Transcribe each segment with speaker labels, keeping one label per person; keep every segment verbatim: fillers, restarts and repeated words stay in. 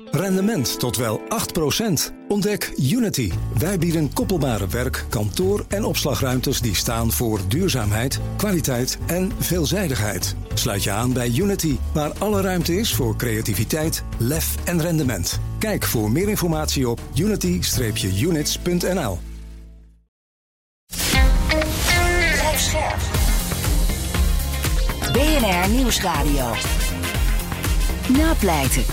Speaker 1: Rendement tot wel acht procent. Ontdek Unity. Wij bieden koppelbare werk, kantoor en opslagruimtes die staan voor duurzaamheid, kwaliteit en veelzijdigheid. Sluit je aan bij Unity, waar alle ruimte is voor creativiteit, lef en rendement. Kijk voor meer informatie op unity dash units punt n l.
Speaker 2: B N R Nieuwsradio. Napleiten.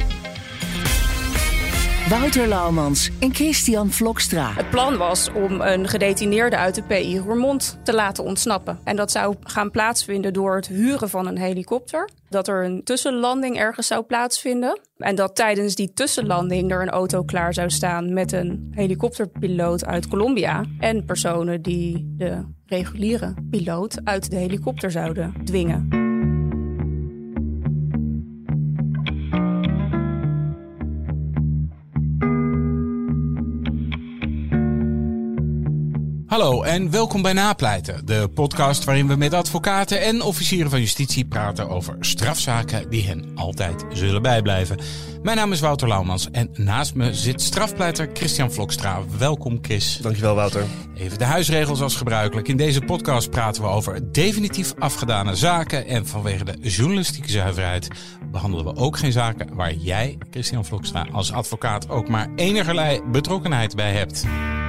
Speaker 2: Wouter Laumans en Christian Vlokstra.
Speaker 3: Het plan was om een gedetineerde uit de P I Roermond te laten ontsnappen. En dat zou gaan plaatsvinden door het huren van een helikopter. Dat er een tussenlanding ergens zou plaatsvinden. En dat tijdens die tussenlanding er een auto klaar zou staan met een helikopterpiloot uit Colombia. En personen die de reguliere piloot uit de helikopter zouden dwingen.
Speaker 4: Hallo en welkom bij Napleiten, de podcast waarin we met advocaten en officieren van justitie praten over strafzaken die hen altijd zullen bijblijven. Mijn naam is Wouter Laumans en naast me zit strafpleiter Christian Vlokstra. Welkom Chris.
Speaker 5: Dankjewel Wouter.
Speaker 4: Even de huisregels als gebruikelijk. In deze podcast praten we over definitief afgedane zaken en vanwege de journalistieke zuiverheid behandelen we ook geen zaken waar jij, Christian Vlokstra, als advocaat ook maar enigerlei betrokkenheid bij hebt.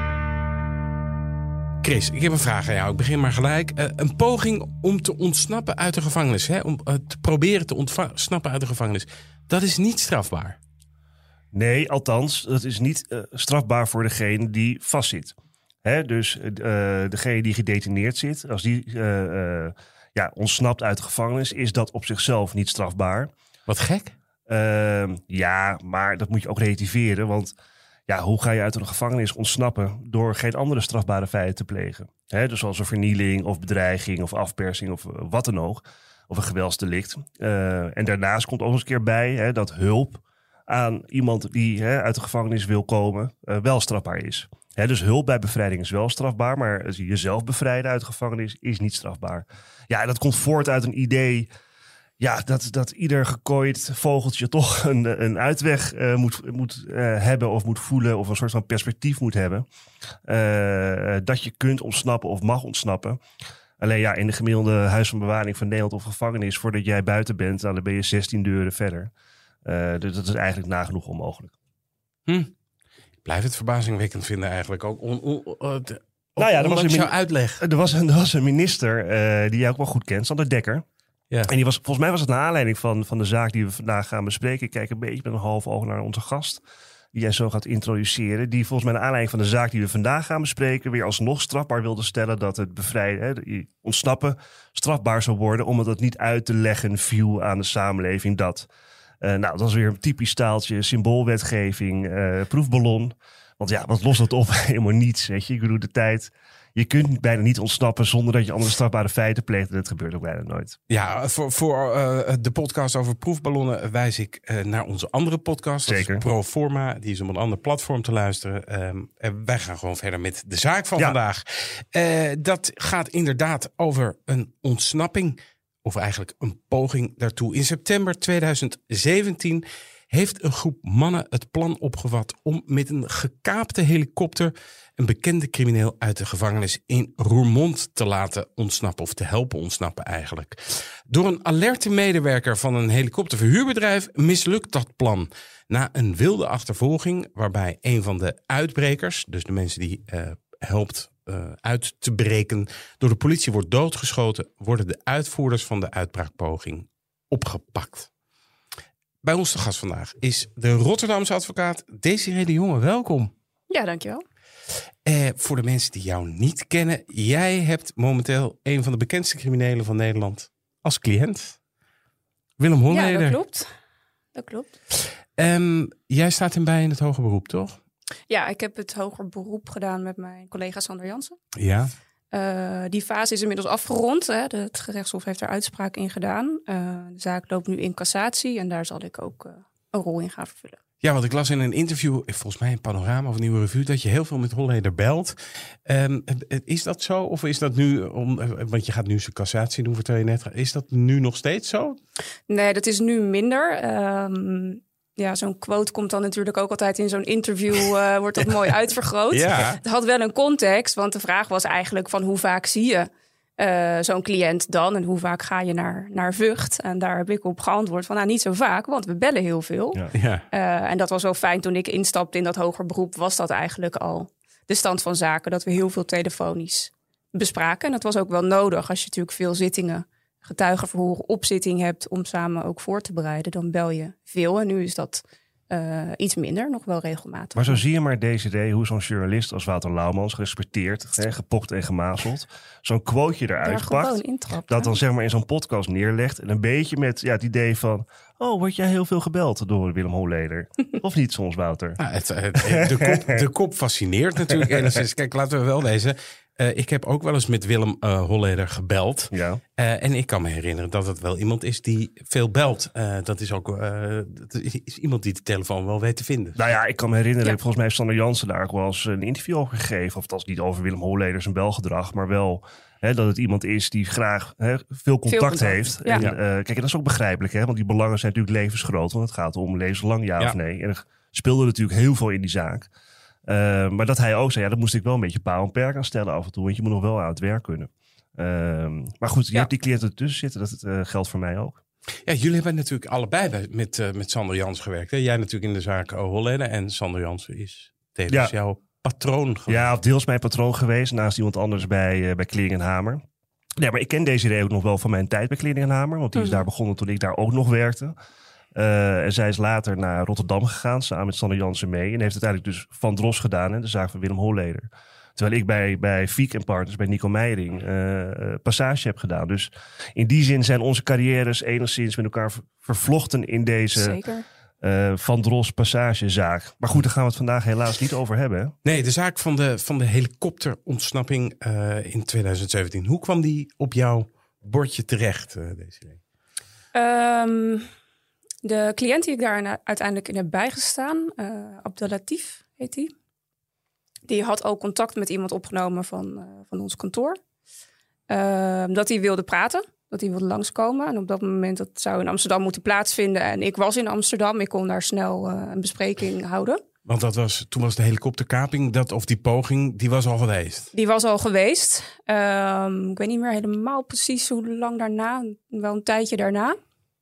Speaker 4: Chris, ik heb een vraag aan jou. Ik begin maar gelijk. Uh, een poging om te ontsnappen uit de gevangenis. Hè? Om uh, te proberen te ontsnappen uit de gevangenis. Dat is niet strafbaar.
Speaker 5: Nee, althans, dat is niet uh, strafbaar voor degene die vastzit. Hè? Dus uh, degene die gedetineerd zit, als die uh, uh, ja, ontsnapt uit de gevangenis, is dat op zichzelf niet strafbaar.
Speaker 4: Wat gek.
Speaker 5: Uh, ja, maar dat moet je ook relativeren, want ja, hoe ga je uit een gevangenis ontsnappen door geen andere strafbare feiten te plegen? He, dus zoals een vernieling of bedreiging of afpersing of wat dan ook. Of een geweldsdelict. Uh, en daarnaast komt ook eens een keer bij he, dat hulp aan iemand die he, uit de gevangenis wil komen uh, wel strafbaar is. He, dus hulp bij bevrijding is wel strafbaar, maar jezelf bevrijden uit de gevangenis is niet strafbaar. Ja, en dat komt voort uit een idee. Ja, dat, dat ieder gekooid vogeltje toch een, een uitweg uh, moet, moet uh, hebben of moet voelen of een soort van perspectief moet hebben. Uh, dat je kunt ontsnappen of mag ontsnappen. Alleen ja, in de gemiddelde huis van bewaring van Nederland of gevangenis, voordat jij buiten bent, dan ben je zestien deuren verder. Uh, dus dat is eigenlijk nagenoeg onmogelijk.
Speaker 4: Hm. Ik blijf het verbazingwekkend vinden eigenlijk ook. On, on, on, de,
Speaker 5: nou ja, er was, een,
Speaker 4: jouw uitleg.
Speaker 5: Er, was een, er was een minister uh, die jij ook wel goed kent, Sander Dekker. Ja. En die was, volgens mij was het naar aanleiding van, van de zaak die we vandaag gaan bespreken. Ik kijk een beetje met een half oog naar onze gast, die jij zo gaat introduceren. Die volgens mij naar aanleiding van de zaak die we vandaag gaan bespreken weer alsnog strafbaar wilde stellen dat het bevrijden, hè, ontsnappen strafbaar zou worden, omdat het niet uit te leggen viel aan de samenleving dat. Uh, nou, dat was weer een typisch staaltje, symboolwetgeving, uh, proefballon. Want ja, wat lost dat op? Helemaal niets, weet je. Ik bedoel, de tijd. Je kunt bijna niet ontsnappen zonder dat je andere strafbare feiten pleegt. En dat gebeurt ook bijna nooit.
Speaker 4: Ja, voor, voor uh, de podcast over proefballonnen wijs ik uh, naar onze andere podcast.
Speaker 5: Zeker.
Speaker 4: Proforma. Die is op een ander platform te luisteren. Um, en wij gaan gewoon verder met de zaak van ja. vandaag. Uh, dat gaat inderdaad over een ontsnapping. Of eigenlijk een poging daartoe. In september tweeduizend zeventien heeft een groep mannen het plan opgevat om met een gekaapte helikopter een bekende crimineel uit de gevangenis in Roermond te laten ontsnappen. Of te helpen ontsnappen eigenlijk. Door een alerte medewerker van een helikopterverhuurbedrijf mislukt dat plan. Na een wilde achtervolging waarbij een van de uitbrekers, dus de mensen die uh, helpt uh, uit te breken, door de politie wordt doodgeschoten, worden de uitvoerders van de uitbraakpoging opgepakt. Bij ons te gast vandaag is de Rotterdamse advocaat Desiree de Jonge. Welkom.
Speaker 3: Ja, dankjewel.
Speaker 4: Uh, voor de mensen die jou niet kennen, jij hebt momenteel een van de bekendste criminelen van Nederland als cliënt. Willem Holleder.
Speaker 3: Ja, dat klopt. Dat klopt.
Speaker 4: Um, jij staat in bij in het hoger beroep, toch?
Speaker 3: Ja, ik heb het hoger beroep gedaan met mijn collega Sander Jansen.
Speaker 4: Ja.
Speaker 3: Uh, die fase is inmiddels afgerond. Hè. De, het gerechtshof heeft er uitspraak in gedaan. Uh, de zaak loopt nu in cassatie en daar zal ik ook uh, een rol in gaan vervullen.
Speaker 4: Ja, want ik las in een interview, volgens mij in Panorama of Nieuwe Revue, dat je heel veel met Holleder belt. Um, is dat zo? Of is dat nu, om, want je gaat nu zijn cassatie doen voor twee net. Is dat nu nog steeds zo?
Speaker 3: Nee, dat is nu minder. Um, Ja, zo'n quote komt dan natuurlijk ook altijd in zo'n interview, uh, wordt dat mooi uitvergroot.
Speaker 4: Ja.
Speaker 3: Het had wel een context, want de vraag was eigenlijk van hoe vaak zie je uh, zo'n cliënt dan? En hoe vaak ga je naar, naar Vught? En daar heb ik op geantwoord van nou niet zo vaak, want we bellen heel veel.
Speaker 5: Ja.
Speaker 4: Ja.
Speaker 3: Uh, en dat was wel fijn toen ik instapte in dat hoger beroep, was dat eigenlijk al de stand van zaken. Dat we heel veel telefonisch bespraken. En dat was ook wel nodig als je natuurlijk veel zittingen, getuigenverhoren op zitting hebt om samen ook voor te bereiden, dan bel je veel. En nu is dat uh, iets minder, nog wel regelmatig.
Speaker 5: Maar zo zie je maar, Desiree, hoe zo'n journalist als Wouter Laumans, gerespecteerd, hè, gepokt en gemazeld, zo'n quoteje eruit pakt, dat dan zeg maar in zo'n podcast neerlegt en een beetje met ja, het idee van, oh, word jij heel veel gebeld door Willem Holleder? Of niet soms, Wouter?
Speaker 4: Nou, het, het, de, kop, de kop fascineert natuurlijk enigszins. Kijk, laten we wel wezen. Uh, ik heb ook wel eens met Willem uh, Holleder gebeld.
Speaker 5: Ja.
Speaker 4: Uh, en ik kan me herinneren dat het wel iemand is die veel belt. Uh, dat is ook uh, dat is iemand die de telefoon wel weet te vinden.
Speaker 5: Nou ja, ik kan me herinneren, ja. volgens mij heeft Sander Jansen daar ook wel eens een interview over gegeven. Of dat is niet over Willem Holleder zijn belgedrag, maar wel hè, dat het iemand is die graag hè, veel contact, veel contact heeft. Ja. En, uh, kijk, en dat is ook begrijpelijk, hè, want die belangen zijn natuurlijk levensgroot. Want het gaat om levenslang ja, ja of nee. En er speelde natuurlijk heel veel in die zaak. Uh, maar dat hij ook zei, ja, dat moest ik wel een beetje paal en perk aan stellen af en toe. Want je moet nog wel aan het werk kunnen. Uh, maar goed, je ja. hebt die cliënten ertussen zitten. Dat uh, geldt voor mij ook.
Speaker 4: Ja, jullie hebben natuurlijk allebei bij, met, uh, met Sander Jansen gewerkt. Hè? Jij natuurlijk in de zaak Holleder. En Sander Jansen is tevens ja. jouw patroon geweest.
Speaker 5: Ja, of deels mijn patroon geweest. Naast iemand anders bij, uh, bij Clearing en Hamer. Ja, maar ik ken Desiree ook nog wel van mijn tijd bij Clearing en Hamer. Want die is mm. daar begonnen toen ik daar ook nog werkte. Uh, en zij is later naar Rotterdam gegaan, samen met Sander Jansen mee. En heeft uiteindelijk dus Van Dros gedaan, hè, de zaak van Willem Holleder. Terwijl ik bij, bij Fiek en Partners, bij Nico Meijering, uh, Passage heb gedaan. Dus in die zin zijn onze carrières enigszins met elkaar vervlochten in deze uh, Van Dros Passagezaak. Maar goed, daar gaan we het vandaag helaas niet over hebben. Hè?
Speaker 4: Nee, de zaak van de, van de helikopterontsnapping uh, in twintig zeventien. Hoe kwam die op jouw bordje terecht, uh, Desiree?
Speaker 3: Um... De cliënt die ik daar uiteindelijk in heb bijgestaan, uh, Abdelatif heet hij. Die had al contact met iemand opgenomen van, uh, van ons kantoor. Uh, dat hij wilde praten, dat hij wilde langskomen. En op dat moment, dat zou in Amsterdam moeten plaatsvinden. En ik was in Amsterdam, ik kon daar snel uh, een bespreking houden.
Speaker 4: Want dat was, toen was de helikopterkaping, dat, of die poging, die was al geweest? Die
Speaker 3: was al geweest. Uh, ik weet niet meer helemaal precies hoe lang daarna, wel een tijdje daarna.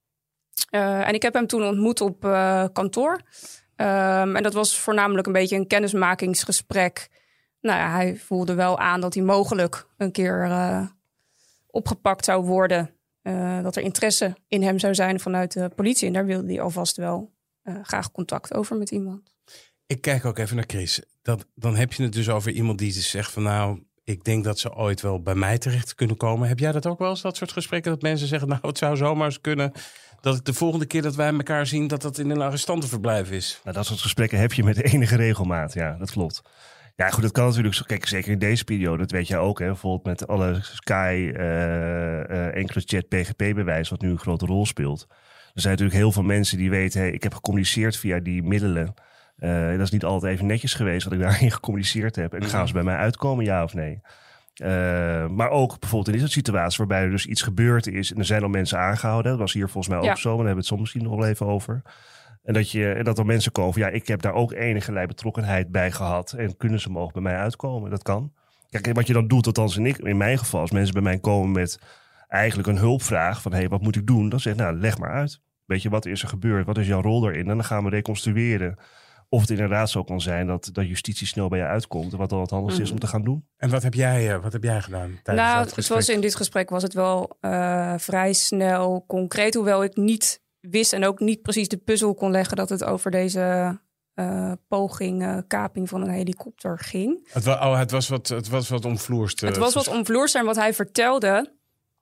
Speaker 3: Uh, en ik heb hem toen ontmoet op uh, kantoor. Um, en dat was voornamelijk een beetje een kennismakingsgesprek. Nou ja, hij voelde wel aan dat hij mogelijk een keer uh, opgepakt zou worden. Uh, dat er interesse in hem zou zijn vanuit de politie. En daar wilde hij alvast wel uh, graag contact over met iemand.
Speaker 4: Ik kijk ook even naar Chris. Dat, dan heb je het dus over iemand die zegt van nou, ik denk dat ze ooit wel bij mij terecht kunnen komen. Heb jij dat ook wel eens, dat soort gesprekken? Dat mensen zeggen, nou, het zou zomaar eens kunnen dat het de volgende keer dat wij elkaar zien, dat dat in een arrestantenverblijf is.
Speaker 5: Nou, dat soort gesprekken heb je met enige regelmaat. Ja, dat klopt. Ja, goed, dat kan natuurlijk. Kijk, zeker in deze periode, dat weet jij ook. Hè, bijvoorbeeld met alle Sky, uh, uh, enkele chat, P G P-bewijs, wat nu een grote rol speelt. Er zijn natuurlijk heel veel mensen die weten, hey, ik heb gecommuniceerd via die middelen. Uh, dat is niet altijd even netjes geweest wat ik daarin gecommuniceerd heb. En gaan ze bij mij uitkomen, ja of nee? Uh, maar ook bijvoorbeeld in deze situatie waarbij er dus iets gebeurd is en er zijn al mensen aangehouden. Dat was hier volgens mij ook ja. zo, maar daar hebben we het soms misschien nog wel even over. En dat, je, en dat er mensen komen van ja, ik heb daar ook enige betrokkenheid bij gehad en kunnen ze mogen bij mij uitkomen. Dat kan. Kijk, wat je dan doet, althans in, ik, in mijn geval, als mensen bij mij komen met eigenlijk een hulpvraag van hé, hey, wat moet ik doen? Dan zeg ik, nou, leg maar uit. Weet je, wat is er gebeurd? Wat is jouw rol daarin? En dan gaan we reconstrueren of het inderdaad zo kan zijn dat, dat justitie snel bij je uitkomt. Wat dan het handigste is om te gaan doen.
Speaker 4: En wat heb jij, wat heb jij gedaan tijdens
Speaker 3: nou,
Speaker 4: dat
Speaker 3: het was in dit gesprek was het wel uh, vrij snel concreet. Hoewel ik niet wist en ook niet precies de puzzel kon leggen dat het over deze uh, poging, uh, kaping van een helikopter ging.
Speaker 4: Het was, oh, het was wat, het was wat omvloerst.
Speaker 3: Het was wat omvloerst en wat hij vertelde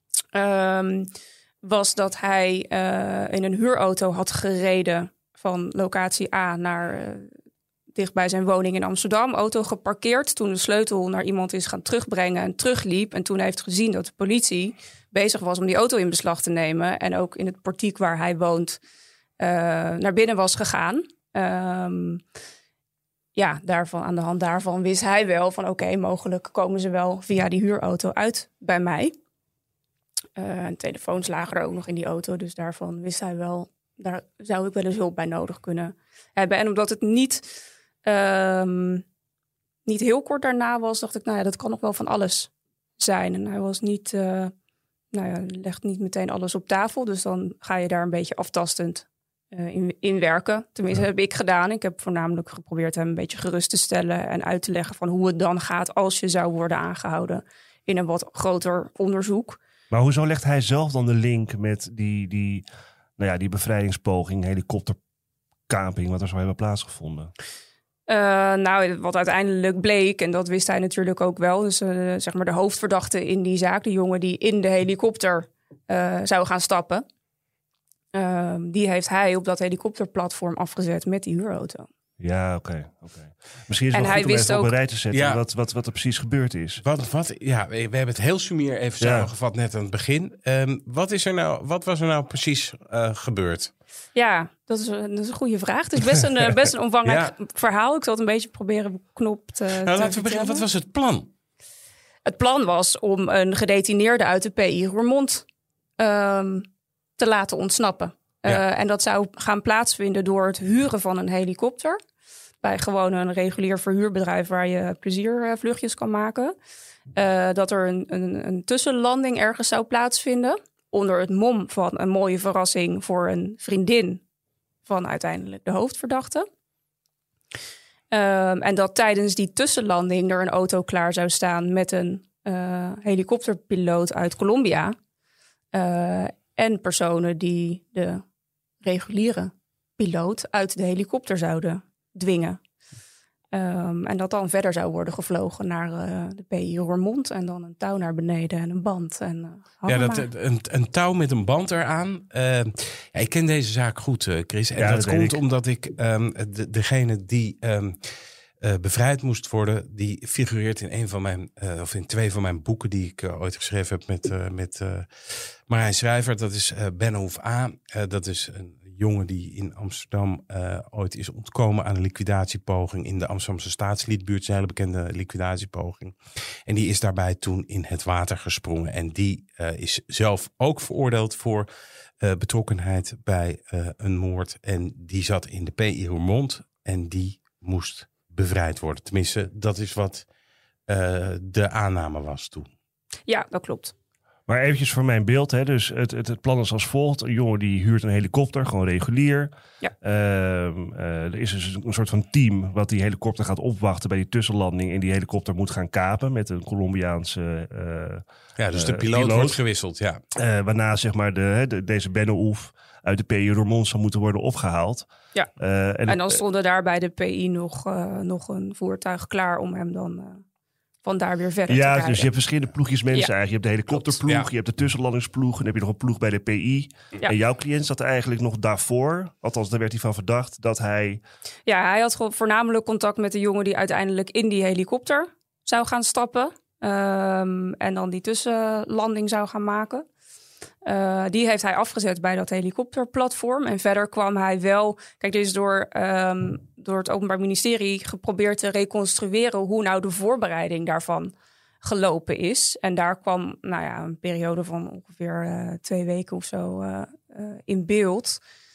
Speaker 3: um, was dat hij uh, in een huurauto had gereden van locatie A naar uh, dicht bij zijn woning in Amsterdam. Auto geparkeerd, toen de sleutel naar iemand is gaan terugbrengen en terugliep. En toen hij heeft gezien dat de politie bezig was om die auto in beslag te nemen. En ook in het portiek waar hij woont uh, naar binnen was gegaan. Um, ja, daarvan, aan de hand daarvan wist hij wel van oké, okay, mogelijk komen ze wel via die huurauto uit bij mij. Uh, en telefoons lagen er ook nog in die auto, dus daarvan wist hij wel daar zou ik wel eens hulp bij nodig kunnen hebben. En omdat het niet, um, niet heel kort daarna was, dacht ik, nou ja, dat kan nog wel van alles zijn. En hij was niet, uh, nou ja, legt niet meteen alles op tafel. Dus dan ga je daar een beetje aftastend uh, in, in werken. Tenminste, ja. heb ik gedaan. Ik heb voornamelijk geprobeerd hem een beetje gerust te stellen en uit te leggen van hoe het dan gaat als je zou worden aangehouden in een wat groter onderzoek.
Speaker 5: Maar hoezo legt hij zelf dan de link met die, die, nou ja, die bevrijdingspoging, helikopterkaping, wat er zou hebben plaatsgevonden?
Speaker 3: Uh, nou, wat uiteindelijk bleek, en dat wist hij natuurlijk ook wel, dus uh, zeg maar de hoofdverdachte in die zaak, de jongen die in de helikopter uh, zou gaan stappen, uh, die heeft hij op dat helikopterplatform afgezet met die huurauto.
Speaker 5: Ja, oké. Okay, okay. Misschien is het
Speaker 3: en
Speaker 5: wel goed om even
Speaker 3: ook,
Speaker 5: op een rij te zetten
Speaker 4: ja,
Speaker 5: wat, wat, wat er precies gebeurd is.
Speaker 4: Wat, wat, ja, we hebben het heel sumier even
Speaker 5: ja.
Speaker 4: samengevat net aan het begin. Um, wat, is er nou, wat was er nou precies uh, gebeurd?
Speaker 3: Ja, dat is, dat is een goede vraag. Het is best een, best een omvangrijk ja. verhaal. Ik zal het een beetje proberen beknopt te, nou,
Speaker 4: te laten we beginnen. Wat was het plan?
Speaker 3: Het plan was om een gedetineerde uit de P I Roermond um, te laten ontsnappen. Ja. Uh, en dat zou gaan plaatsvinden door het huren van een helikopter. Bij gewoon een regulier verhuurbedrijf waar je pleziervluchtjes kan maken. Uh, dat er een, een, een tussenlanding ergens zou plaatsvinden. Onder het mom van een mooie verrassing voor een vriendin van uiteindelijk de hoofdverdachte. Um, en dat tijdens die tussenlanding er een auto klaar zou staan met een uh, helikopterpiloot uit Colombia. Uh, en personen die de reguliere piloot uit de helikopter zouden dwingen. Um, en dat dan verder zou worden gevlogen naar uh, de P I Roermond. En dan een touw naar beneden en een band. En, uh,
Speaker 4: ja, dat, een, een touw met een band eraan. Uh, ja, ik ken deze zaak goed, uh, Chris. En ja, dat, dat komt ik. omdat ik um, de, degene die um, uh, bevrijd moest worden, die figureert in een van mijn, uh, of in twee van mijn boeken die ik uh, ooit geschreven heb met, uh, met uh, Marijn Schrijver. Dat is uh, Bennohoef A. Uh, dat is een jongen die in Amsterdam uh, ooit is ontkomen aan een liquidatiepoging in de Amsterdamse Staatsliedbuurt, een hele bekende liquidatiepoging. En die is daarbij toen in het water gesprongen. En die uh, is zelf ook veroordeeld voor uh, betrokkenheid bij uh, een moord. En die zat in de P I Roermond en die moest bevrijd worden. Tenminste, dat is wat uh, de aanname was toen.
Speaker 3: Ja, dat klopt.
Speaker 5: Maar eventjes voor mijn beeld, hè. Dus het, het, het plan is als volgt. Een jongen die huurt een helikopter, gewoon regulier.
Speaker 3: Ja.
Speaker 5: Uh, uh, er is dus een soort van team wat die helikopter gaat opwachten bij die tussenlanding. En die helikopter moet gaan kapen met een Colombiaanse uh,
Speaker 4: Ja, dus de piloot, uh,
Speaker 5: piloot.
Speaker 4: wordt gewisseld, ja.
Speaker 5: Uh, waarna zeg maar de, de, deze Bennohoef uit de P I Roermond zou moeten worden opgehaald.
Speaker 3: Ja,
Speaker 5: uh, en,
Speaker 3: en dan stonden daar bij de P I nog, uh, nog een voertuig klaar om hem dan Uh... van daar weer verder
Speaker 5: ja,
Speaker 3: te rijden.
Speaker 5: Dus je hebt verschillende ploegjes mensen
Speaker 3: ja.
Speaker 5: eigenlijk. Je hebt de helikopterploeg, ja. je hebt de tussenlandingsploeg en dan heb je nog een ploeg bij de P I. Ja. En jouw cliënt zat eigenlijk nog daarvoor, althans daar werd hij van verdacht, dat hij...
Speaker 3: Ja, hij had voornamelijk contact met de jongen die uiteindelijk in die helikopter zou gaan stappen. Um, en dan die tussenlanding zou gaan maken. Uh, die heeft hij afgezet bij dat helikopterplatform. En verder kwam hij wel... Kijk, dit is door, um, door het Openbaar Ministerie geprobeerd te reconstrueren hoe nou de voorbereiding daarvan gelopen is. En daar kwam nou ja, een periode van ongeveer uh, twee weken of zo uh, uh, in beeld.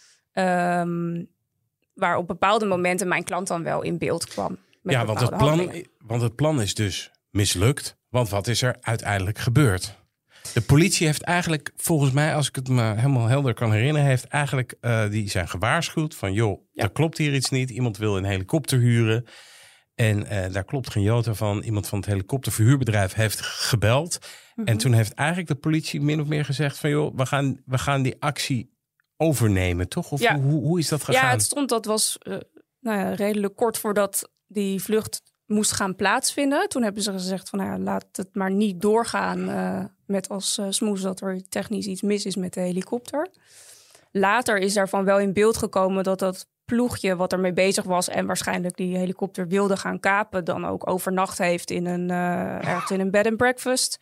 Speaker 3: Um, waar op bepaalde momenten mijn klant dan wel in beeld kwam. Met
Speaker 4: ja, want het, plan, want het plan is dus mislukt. Want wat is er uiteindelijk gebeurd? De politie heeft eigenlijk, volgens mij, als ik het me helemaal helder kan herinneren, heeft eigenlijk uh, die zijn gewaarschuwd van, joh, ja. er klopt hier iets niet. Iemand wil een helikopter huren. En uh, daar klopt geen jota van. Iemand van het helikopterverhuurbedrijf heeft gebeld. Mm-hmm. En toen heeft eigenlijk de politie min of meer gezegd van, joh, we gaan, we gaan die actie overnemen, toch? Of
Speaker 3: ja.
Speaker 4: hoe, hoe is dat gegaan?
Speaker 3: Ja, het stond, dat was uh, nou ja, redelijk kort voordat die vlucht moest gaan plaatsvinden. Toen hebben ze gezegd van, nou ja, laat het maar niet doorgaan uh, met als uh, smoes dat er technisch iets mis is met de helikopter. Later is daarvan wel in beeld gekomen dat dat ploegje wat ermee bezig was en waarschijnlijk die helikopter wilde gaan kapen, dan ook overnacht heeft in een, uh, ergens in een bed and breakfast.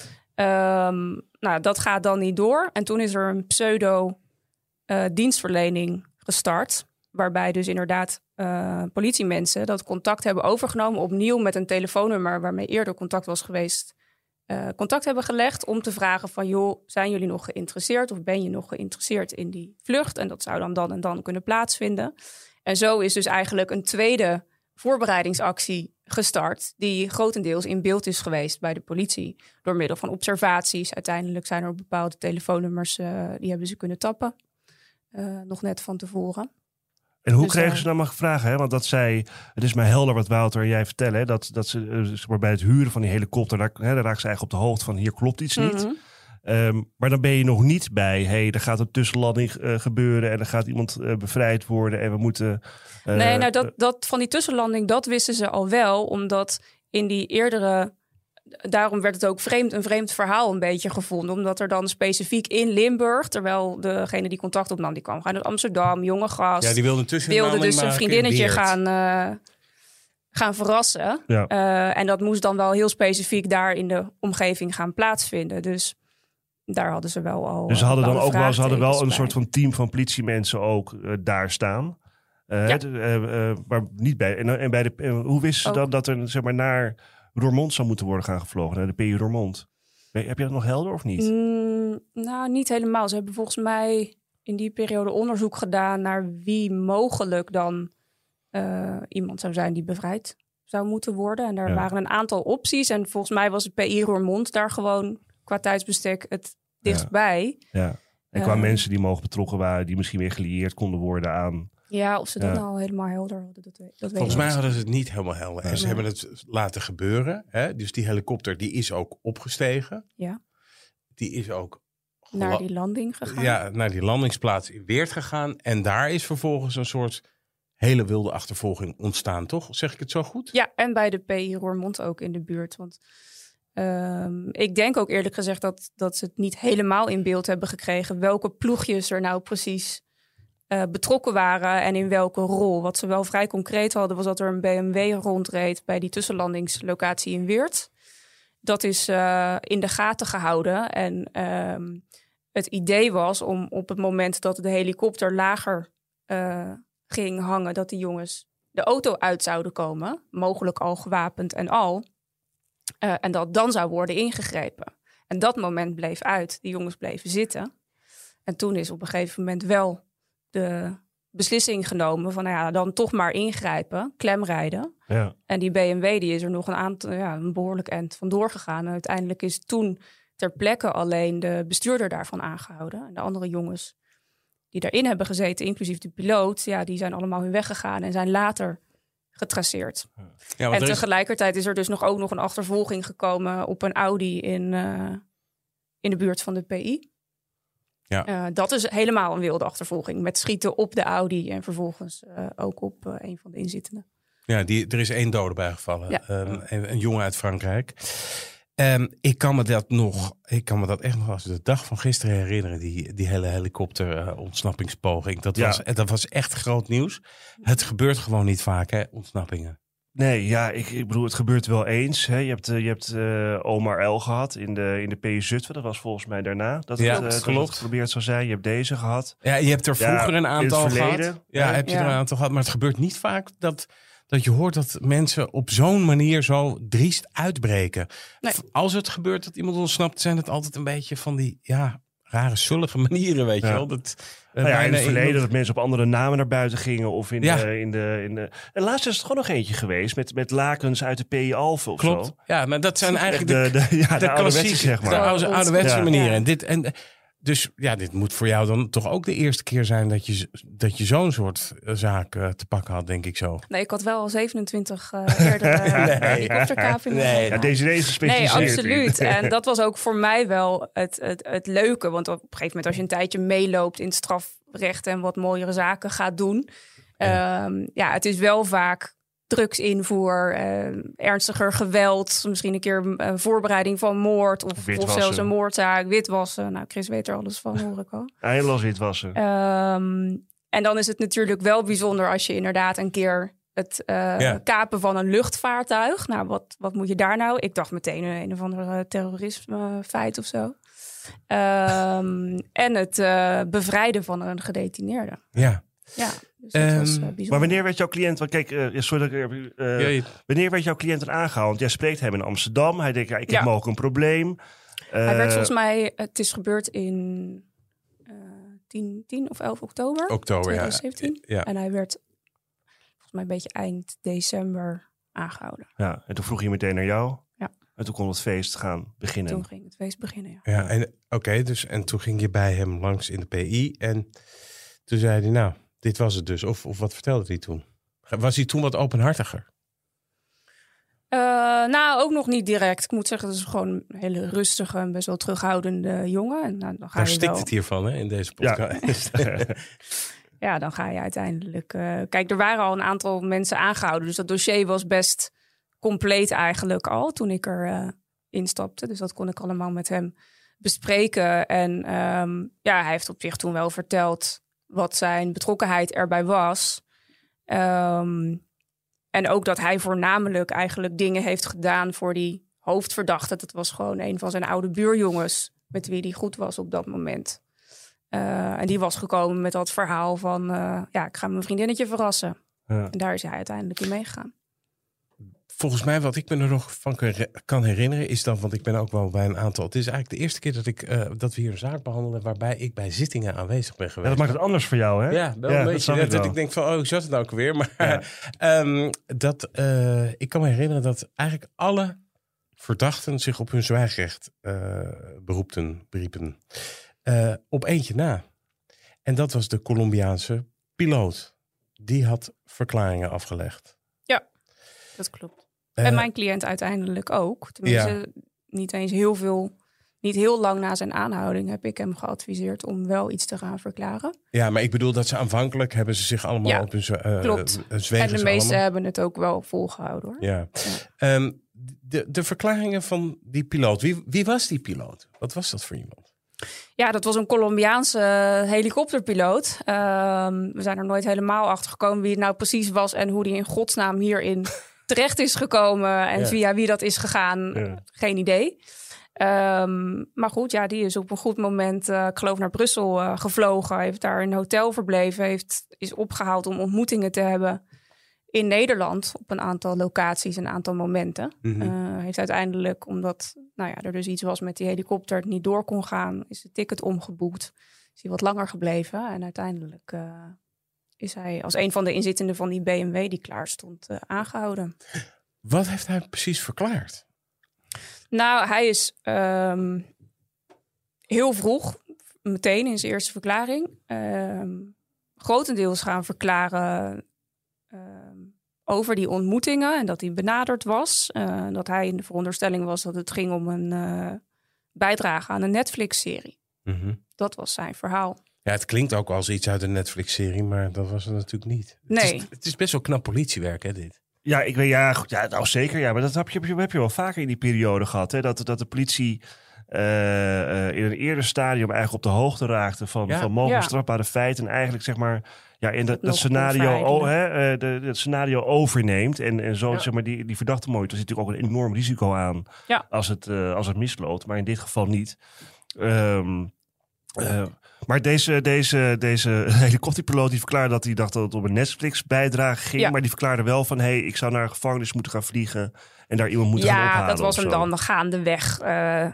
Speaker 3: Um, nou, dat gaat dan niet door. En toen is er een pseudo uh, dienstverlening gestart, waarbij dus inderdaad uh, politiemensen dat contact hebben overgenomen opnieuw met een telefoonnummer waarmee eerder contact was geweest uh, contact hebben gelegd om te vragen van, joh, zijn jullie nog geïnteresseerd of ben je nog geïnteresseerd in die vlucht? En dat zou dan dan en dan kunnen plaatsvinden. En zo is dus eigenlijk een tweede voorbereidingsactie gestart, die grotendeels in beeld is geweest bij de politie door middel van observaties. Uiteindelijk zijn er bepaalde telefoonnummers, uh, die hebben ze kunnen tappen, uh, nog net van tevoren.
Speaker 5: En hoe
Speaker 3: dus,
Speaker 5: kregen
Speaker 3: uh,
Speaker 5: ze dan maar vragen? Hè? Want dat zei, het is mij helder wat Wouter en jij vertellen, hè? Dat, dat ze uh, zeg maar bij het huren van die helikopter, daar, hè, daar raakt ze eigenlijk op de hoogte van, hier klopt iets niet.
Speaker 3: Mm-hmm.
Speaker 5: Um, maar dan ben je nog niet bij, hey, er gaat een tussenlanding uh, gebeuren en er gaat iemand uh, bevrijd worden en we moeten... Uh,
Speaker 3: nee, nou dat, dat van die tussenlanding, dat wisten ze al wel, omdat in die eerdere... Daarom werd het ook vreemd, een vreemd verhaal een beetje gevonden. Omdat er dan specifiek in Limburg, terwijl degene die contact opnam, die kwam gaan uit Amsterdam, jonge gast.
Speaker 4: Ja, die wilde tussen
Speaker 3: wilde dus een vriendinnetje gaan, uh, gaan verrassen.
Speaker 5: Ja.
Speaker 3: Uh, en dat moest dan wel heel specifiek daar in de omgeving gaan plaatsvinden. Dus daar hadden ze wel al.
Speaker 5: Dus ze hadden dan ook wel, ze hadden wel een
Speaker 3: bij.
Speaker 5: soort van team van politiemensen ook uh, daar staan. Uh,
Speaker 3: Ja.
Speaker 5: uh, uh, maar niet bij. En, en bij de. Uh, hoe wisten ze
Speaker 3: Oh.
Speaker 5: dan dat er zeg maar naar Roermond zou moeten worden gaan gevlogen, naar de P I Roermond? Heb je dat nog helder of niet?
Speaker 3: Mm, nou, niet helemaal. Ze hebben volgens mij in die periode onderzoek gedaan naar wie mogelijk dan uh, iemand zou zijn die bevrijd zou moeten worden. En daar
Speaker 5: Ja.
Speaker 3: waren een aantal opties. En volgens mij was het P I Roermond daar gewoon qua tijdsbestek het dichtstbij.
Speaker 5: Ja. En qua
Speaker 3: Uh,
Speaker 5: mensen die mogelijk betrokken waren, die misschien weer gelieerd konden worden aan.
Speaker 3: Ja, of ze dat
Speaker 5: Ja.
Speaker 3: nou helemaal helder hadden, dat, weet- dat weet
Speaker 4: Volgens
Speaker 3: ik
Speaker 4: mij
Speaker 3: niet.
Speaker 4: hadden ze het niet helemaal helder. En
Speaker 3: Ja.
Speaker 4: ze hebben het laten gebeuren. Hè? Dus die helikopter die is ook opgestegen.
Speaker 3: Ja.
Speaker 4: Die is ook
Speaker 3: Naar
Speaker 4: gela-
Speaker 3: die landing gegaan.
Speaker 4: ja, naar die landingsplaats in Weert gegaan. En daar is vervolgens een soort hele wilde achtervolging ontstaan, toch? Zeg ik het zo goed?
Speaker 3: Ja, en bij de P I Roermond ook in de buurt. Want um, ik denk ook eerlijk gezegd dat, dat ze het niet helemaal in beeld hebben gekregen welke ploegjes er nou precies uh, betrokken waren en in welke rol. Wat ze wel vrij concreet hadden was dat er een B M W rondreed bij die tussenlandingslocatie in Weert. Dat is uh, in de gaten gehouden en um, het idee was om op het moment dat de helikopter lager uh, ging hangen, dat die jongens de auto uit zouden komen, mogelijk al gewapend en al. Uh, en dat dan zou worden ingegrepen. En dat moment bleef uit. Die jongens bleven zitten. En toen is op een gegeven moment wel de beslissing genomen van, nou ja, dan toch maar ingrijpen, klemrijden.
Speaker 5: Ja.
Speaker 3: En die B M W die is er nog een aantal, ja, een behoorlijk eind vandoor gegaan. En uiteindelijk is toen ter plekke alleen de bestuurder daarvan aangehouden. En de andere jongens die daarin hebben gezeten, inclusief de piloot, ja, die zijn allemaal hun weg gegaan en zijn later getraceerd.
Speaker 4: Ja, want
Speaker 3: En
Speaker 4: er is-
Speaker 3: tegelijkertijd is er dus nog ook nog een achtervolging gekomen op een Audi in, uh, in de buurt van de P I.
Speaker 4: Ja.
Speaker 3: Uh, dat is helemaal een wilde achtervolging. Met schieten op de Audi en vervolgens uh, ook op uh, een van de inzittenden.
Speaker 4: Ja, die, er is één dode bijgevallen.
Speaker 3: Ja.
Speaker 4: Um, een, een jongen uit Frankrijk. Um, ik kan me dat nog, ik kan me dat echt nog als de dag van gisteren herinneren. Die, die hele helikopter uh, ontsnappingspoging. Dat,
Speaker 5: Ja.
Speaker 4: was, dat was echt groot nieuws. Het gebeurt gewoon niet vaak, hè, ontsnappingen.
Speaker 5: Nee, ja, ik, ik bedoel, het gebeurt wel eens. Hè. Je hebt, uh, je hebt uh, Omar L gehad in de, in de P I Zutphen. Dat was volgens mij daarna. Dat
Speaker 4: Ja,
Speaker 5: het, uh, dat
Speaker 4: klopt.
Speaker 5: het geprobeerd zou zijn. Je hebt deze gehad.
Speaker 4: Ja, je hebt er
Speaker 5: Ja,
Speaker 4: vroeger een
Speaker 5: in het
Speaker 4: aantal
Speaker 5: verleden,
Speaker 4: gehad. Ja,
Speaker 5: hè?
Speaker 4: heb je er
Speaker 3: Ja.
Speaker 4: een aantal gehad. Maar het gebeurt niet vaak dat, dat je hoort dat mensen op zo'n manier zo driest uitbreken.
Speaker 3: Nee.
Speaker 4: Als het gebeurt dat iemand ontsnapt, zijn het altijd een beetje van die, ja, rare, zullige manieren, weet
Speaker 5: Ja.
Speaker 4: je wel. Dat, uh,
Speaker 5: Nou ja, in
Speaker 4: bijna
Speaker 5: het verleden
Speaker 4: iemand-
Speaker 5: dat mensen op andere namen naar buiten gingen. Of in,
Speaker 4: Ja.
Speaker 5: de, in, de, in de... En laatst is het gewoon nog eentje geweest. Met, met lakens uit de P I Alphen of
Speaker 4: Klopt.
Speaker 5: zo.
Speaker 4: Ja, maar dat zijn eigenlijk
Speaker 5: de,
Speaker 4: de,
Speaker 5: de, ja,
Speaker 4: de,
Speaker 5: de ouderwetse,
Speaker 4: klassieke,
Speaker 5: zeg
Speaker 4: de
Speaker 5: maar.
Speaker 4: oude, ouderwetse
Speaker 5: Ja.
Speaker 4: manieren.
Speaker 3: Ja.
Speaker 4: En dit, en, dus ja, dit moet voor jou dan toch ook de eerste keer zijn dat je, dat je zo'n soort uh, zaak uh, te pakken had, denk ik zo.
Speaker 3: Nee, ik had wel al zevenentwintig uh, eerder uh,
Speaker 4: Nee.
Speaker 3: helikopterkapingen.
Speaker 4: Nee.
Speaker 3: gedaan.
Speaker 5: Ja, deze is
Speaker 3: Nee,
Speaker 5: gespecialiseerd.
Speaker 3: absoluut.
Speaker 5: in.
Speaker 3: En dat was ook voor mij wel het, het, het leuke. Want op een gegeven moment als je een tijdje meeloopt in het strafrecht en wat mooiere zaken gaat doen. Ja, um, ja het is wel vaak drugsinvoer, uh, ernstiger geweld. Misschien een keer uh, voorbereiding van moord. Of, of
Speaker 5: Witwassen.
Speaker 3: zelfs een moordzaak, witwassen. Nou, Chris weet er alles van, hoor ik al.
Speaker 5: Eindeloos witwassen.
Speaker 3: Um, en dan is het natuurlijk wel bijzonder als je inderdaad een keer het uh,
Speaker 4: Ja.
Speaker 3: kapen van een luchtvaartuig. Nou, wat, wat moet je daar nou? Ik dacht meteen een, een of andere terrorisme feit of zo. Um, en het uh, bevrijden van een gedetineerde.
Speaker 4: Ja.
Speaker 3: Ja, dus dat
Speaker 4: Um,
Speaker 3: was uh, bijzonder.
Speaker 5: Maar wanneer werd jouw cliënt... Want kijk, uh, sorry dat ik... Uh,
Speaker 4: Ja, je-
Speaker 5: wanneer werd jouw cliënt dan aangehouden? Want jij spreekt hem in Amsterdam. Hij denkt, ja, ik heb
Speaker 3: Ja.
Speaker 5: mogelijk een probleem. Uh,
Speaker 3: Hij werd volgens mij... Het is gebeurd in uh, tien, tien of elf oktober
Speaker 4: Oktober, ja.
Speaker 3: twintig zeventien.
Speaker 4: Ja.
Speaker 3: En hij werd volgens mij een beetje eind december aangehouden.
Speaker 5: Ja, en toen vroeg hij meteen naar jou.
Speaker 3: Ja.
Speaker 5: En toen kon het feest gaan beginnen.
Speaker 3: Toen ging het feest beginnen, ja.
Speaker 4: Ja, en oké, okay, dus en toen ging je bij hem langs in de P I en toen zei hij, nou, dit was het dus. Of, of wat vertelde hij toen? Was hij toen wat openhartiger?
Speaker 3: Uh, nou, ook nog niet direct. Ik moet zeggen, dat is gewoon een hele rustige en best wel terughoudende jongen. En nou, dan ga
Speaker 4: Daar
Speaker 3: je
Speaker 4: stikt
Speaker 3: wel...
Speaker 4: het hiervan, hè, in deze podcast.
Speaker 5: Ja.
Speaker 3: Ja, dan ga je uiteindelijk... Uh, kijk, er waren al een aantal mensen aangehouden. Dus dat dossier was best compleet eigenlijk al toen ik er uh, instapte. Dus dat kon ik allemaal met hem bespreken. En um, ja, hij heeft op zich toen wel verteld wat zijn betrokkenheid erbij was. Um, en ook dat hij voornamelijk eigenlijk dingen heeft gedaan voor die hoofdverdachte. Dat was gewoon een van zijn oude buurjongens met wie hij goed was op dat moment. Uh, en die was gekomen met dat verhaal van... Uh, ja, ik ga mijn vriendinnetje verrassen. Ja. En daar is hij uiteindelijk in meegegaan.
Speaker 4: Volgens mij, wat ik me er nog van kan herinneren, is dat, want ik ben ook wel bij een aantal... Het is eigenlijk de eerste keer dat, ik, uh, dat we hier een zaak behandelen waarbij ik bij zittingen aanwezig ben geweest.
Speaker 5: Ja, dat maakt het anders voor jou, hè?
Speaker 4: Ja, wel
Speaker 5: ja,
Speaker 4: een beetje. Dat, dat ik denk van, oh, ik zat het nou ook weer. Maar ja. um, dat, uh, ik kan me herinneren dat eigenlijk alle verdachten zich op hun zwijgrecht uh, beroepten, beriepen. Uh, op eentje na. En dat was de Colombiaanse piloot. Die had verklaringen afgelegd.
Speaker 3: Ja, dat klopt. Uh, en mijn cliënt uiteindelijk ook. Tenminste, ja. niet eens heel veel, niet heel lang na zijn aanhouding heb ik hem geadviseerd om wel iets te gaan verklaren.
Speaker 4: Ja, maar ik bedoel dat ze aanvankelijk hebben ze zich allemaal
Speaker 3: ja,
Speaker 4: op hun uh,
Speaker 3: klopt.
Speaker 4: Uh, zwegen.
Speaker 3: En de meesten allemaal. hebben het ook wel volgehouden, hoor.
Speaker 4: Ja. ja. Um, de, de verklaringen van die piloot. Wie, wie was die piloot? Wat was dat voor iemand?
Speaker 3: Ja, dat was een Colombiaanse helikopterpiloot. Uh, we zijn er nooit helemaal achter gekomen wie het nou precies was en hoe die in godsnaam hierin terecht is gekomen en ja. via wie dat is gegaan. Ja. Geen idee. Um, maar goed, ja, die is op een goed moment, uh, ik geloof, naar Brussel uh, gevlogen. Heeft daar in een hotel verbleven. Heeft, is opgehaald om ontmoetingen te hebben in Nederland op een aantal locaties, een aantal momenten. Mm-hmm. Uh, heeft uiteindelijk, omdat nou ja, er dus iets was met die helikopter, het niet door kon gaan, is het ticket omgeboekt. Is hij wat langer gebleven en uiteindelijk uh, is hij als een van de inzittenden van die B M W die klaar stond uh, aangehouden.
Speaker 4: Wat heeft hij precies verklaard?
Speaker 3: Nou, hij is um, heel vroeg, meteen in zijn eerste verklaring, um, grotendeels gaan verklaren Uh, over die ontmoetingen en dat hij benaderd was. Uh, dat hij in de veronderstelling was dat het ging om een uh, bijdrage aan een Netflix-serie. Mm-hmm. Dat was zijn verhaal.
Speaker 4: Ja, het klinkt ook als iets uit een Netflix-serie, maar dat was het natuurlijk niet.
Speaker 3: Nee.
Speaker 4: Het is, het is best wel knap politiewerk, hè, dit?
Speaker 5: Ja, ik weet, ja, goed, ja, nou zeker. Ja, maar dat heb je, heb je wel vaker in die periode gehad, hè? Dat, dat de politie Uh, uh, in een eerder stadium eigenlijk op de hoogte raakte van, ja. van mogelijk ja. strafbare feiten. En eigenlijk zeg maar ja, in de, dat scenario, oh, hè, uh, de, het scenario overneemt. En, en zo ja. zeg maar die, die verdachte mooi. Er zit natuurlijk ook een enorm risico aan
Speaker 3: ja.
Speaker 5: als, het, uh, als het misloopt. Maar in dit geval niet. Um, uh, maar deze, deze, deze helikopterpiloot die verklaarde dat hij dacht dat het om een Netflix bijdrage ging. Ja. Maar die verklaarde wel van, hey, ik zou naar een gevangenis moeten gaan vliegen en daar iemand moeten
Speaker 3: ja,
Speaker 5: gaan ophalen.
Speaker 3: Ja, dat was hem
Speaker 5: zo.
Speaker 3: dan gaandeweg uh,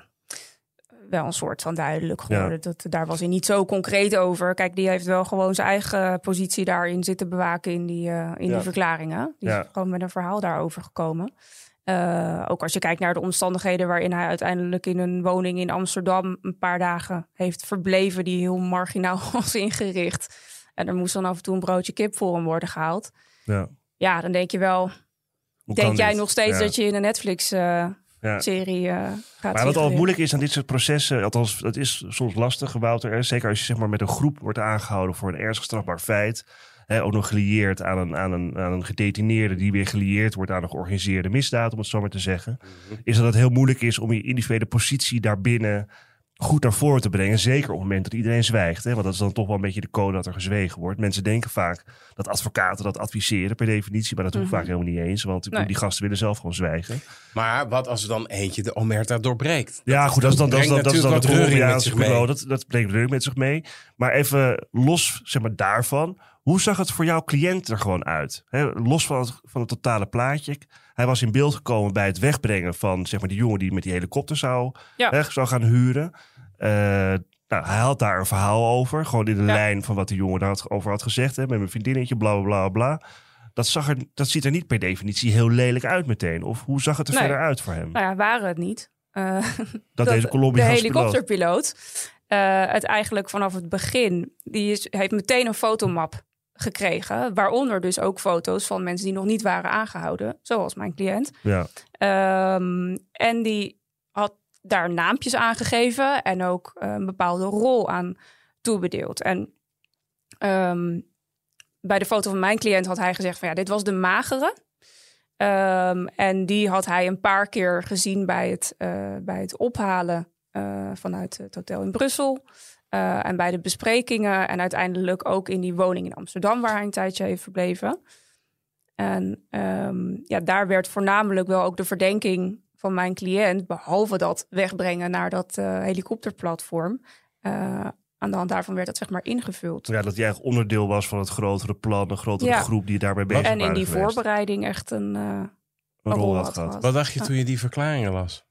Speaker 3: wel een soort van duidelijk geworden. Ja. Dat, daar was hij niet zo concreet over. Kijk, die heeft wel gewoon zijn eigen positie daarin zitten bewaken in die, uh, in ja. die verklaringen. Die ja. is gewoon met een verhaal daarover gekomen. Uh, ook als je kijkt naar de omstandigheden waarin hij uiteindelijk in een woning in Amsterdam een paar dagen heeft verbleven die heel marginaal was ingericht. En er moest dan af en toe een broodje kip voor hem worden gehaald. Ja, ja dan denk je wel, Hoe denk jij dit? nog steeds ja. dat je in een Netflix uh, ja. serie uh, gaat
Speaker 5: Maar wat al moeilijk is aan dit soort processen, althans dat is soms lastig, Wouter, zeker als je zeg maar met een groep wordt aangehouden voor een ernstig strafbaar feit. He, ook nog gelieerd aan een, aan, een, aan een gedetineerde die weer gelieerd wordt aan een georganiseerde misdaad, om het zo maar te zeggen. Mm-hmm. Is dat het heel moeilijk is om je individuele positie daarbinnen goed naar voren te brengen. Zeker op het moment dat iedereen zwijgt. Hè? Want dat is dan toch wel een beetje de code dat er gezwegen wordt. Mensen denken vaak dat advocaten dat adviseren per definitie. Maar dat hoeft mm-hmm. vaak helemaal niet eens. Want nee. die gasten willen zelf gewoon zwijgen.
Speaker 4: Maar wat als er dan eentje de omerta doorbreekt?
Speaker 5: Ja, goed, dat is dan, dat is dan, dat is dan de Colombiaanse bureau. Dat, dat brengt druk met zich mee. Maar even los zeg maar, daarvan. Hoe zag het voor jouw cliënt er gewoon uit? He, los van het, van het totale plaatje. Hij was in beeld gekomen bij het wegbrengen van zeg maar, die jongen die met die helikopter zou,
Speaker 3: Ja.
Speaker 5: he, zou gaan huren. Uh, nou, hij had daar een verhaal over. Gewoon in de
Speaker 3: Ja.
Speaker 5: lijn van wat de jongen daarover had gezegd. Hè, met mijn vriendinnetje, bla bla bla. Dat, zag er, dat ziet er niet per definitie heel lelijk uit meteen. Of hoe zag het er
Speaker 3: Nee.
Speaker 5: verder uit voor hem?
Speaker 3: Nou ja, waren het niet. Uh,
Speaker 5: dat,
Speaker 3: dat
Speaker 5: deze
Speaker 3: de
Speaker 5: Colombiaanse
Speaker 3: helikopterpiloot uh, het eigenlijk vanaf het begin... die is, heeft meteen een fotomap gekregen. Waaronder dus ook foto's van mensen die nog niet waren aangehouden. Zoals mijn cliënt.
Speaker 5: Ja.
Speaker 3: Um, en die had daar naampjes aangegeven. En ook uh, een bepaalde rol aan toebedeeld. En um, bij de foto van mijn cliënt had hij gezegd van ja, dit was de magere. Um, en die had hij een paar keer gezien bij het, uh, bij het ophalen uh, vanuit het hotel in Brussel. Uh, en bij de besprekingen. En uiteindelijk ook in die woning in Amsterdam waar hij een tijdje heeft verbleven. En um, ja, daar werd voornamelijk wel ook de verdenking van mijn cliënt, behalve dat wegbrengen naar dat uh, helikopterplatform. Uh, aan de hand daarvan werd dat zeg maar ingevuld.
Speaker 5: Ja, dat hij eigenlijk onderdeel was van het grotere plan, de grotere
Speaker 3: ja.
Speaker 5: groep die daarbij bezig waren
Speaker 3: En in die
Speaker 5: geweest.
Speaker 3: voorbereiding echt een, uh, een,
Speaker 5: een rol had
Speaker 3: had
Speaker 5: gehad.
Speaker 3: gehad.
Speaker 4: Wat dacht je toen je die verklaringen las?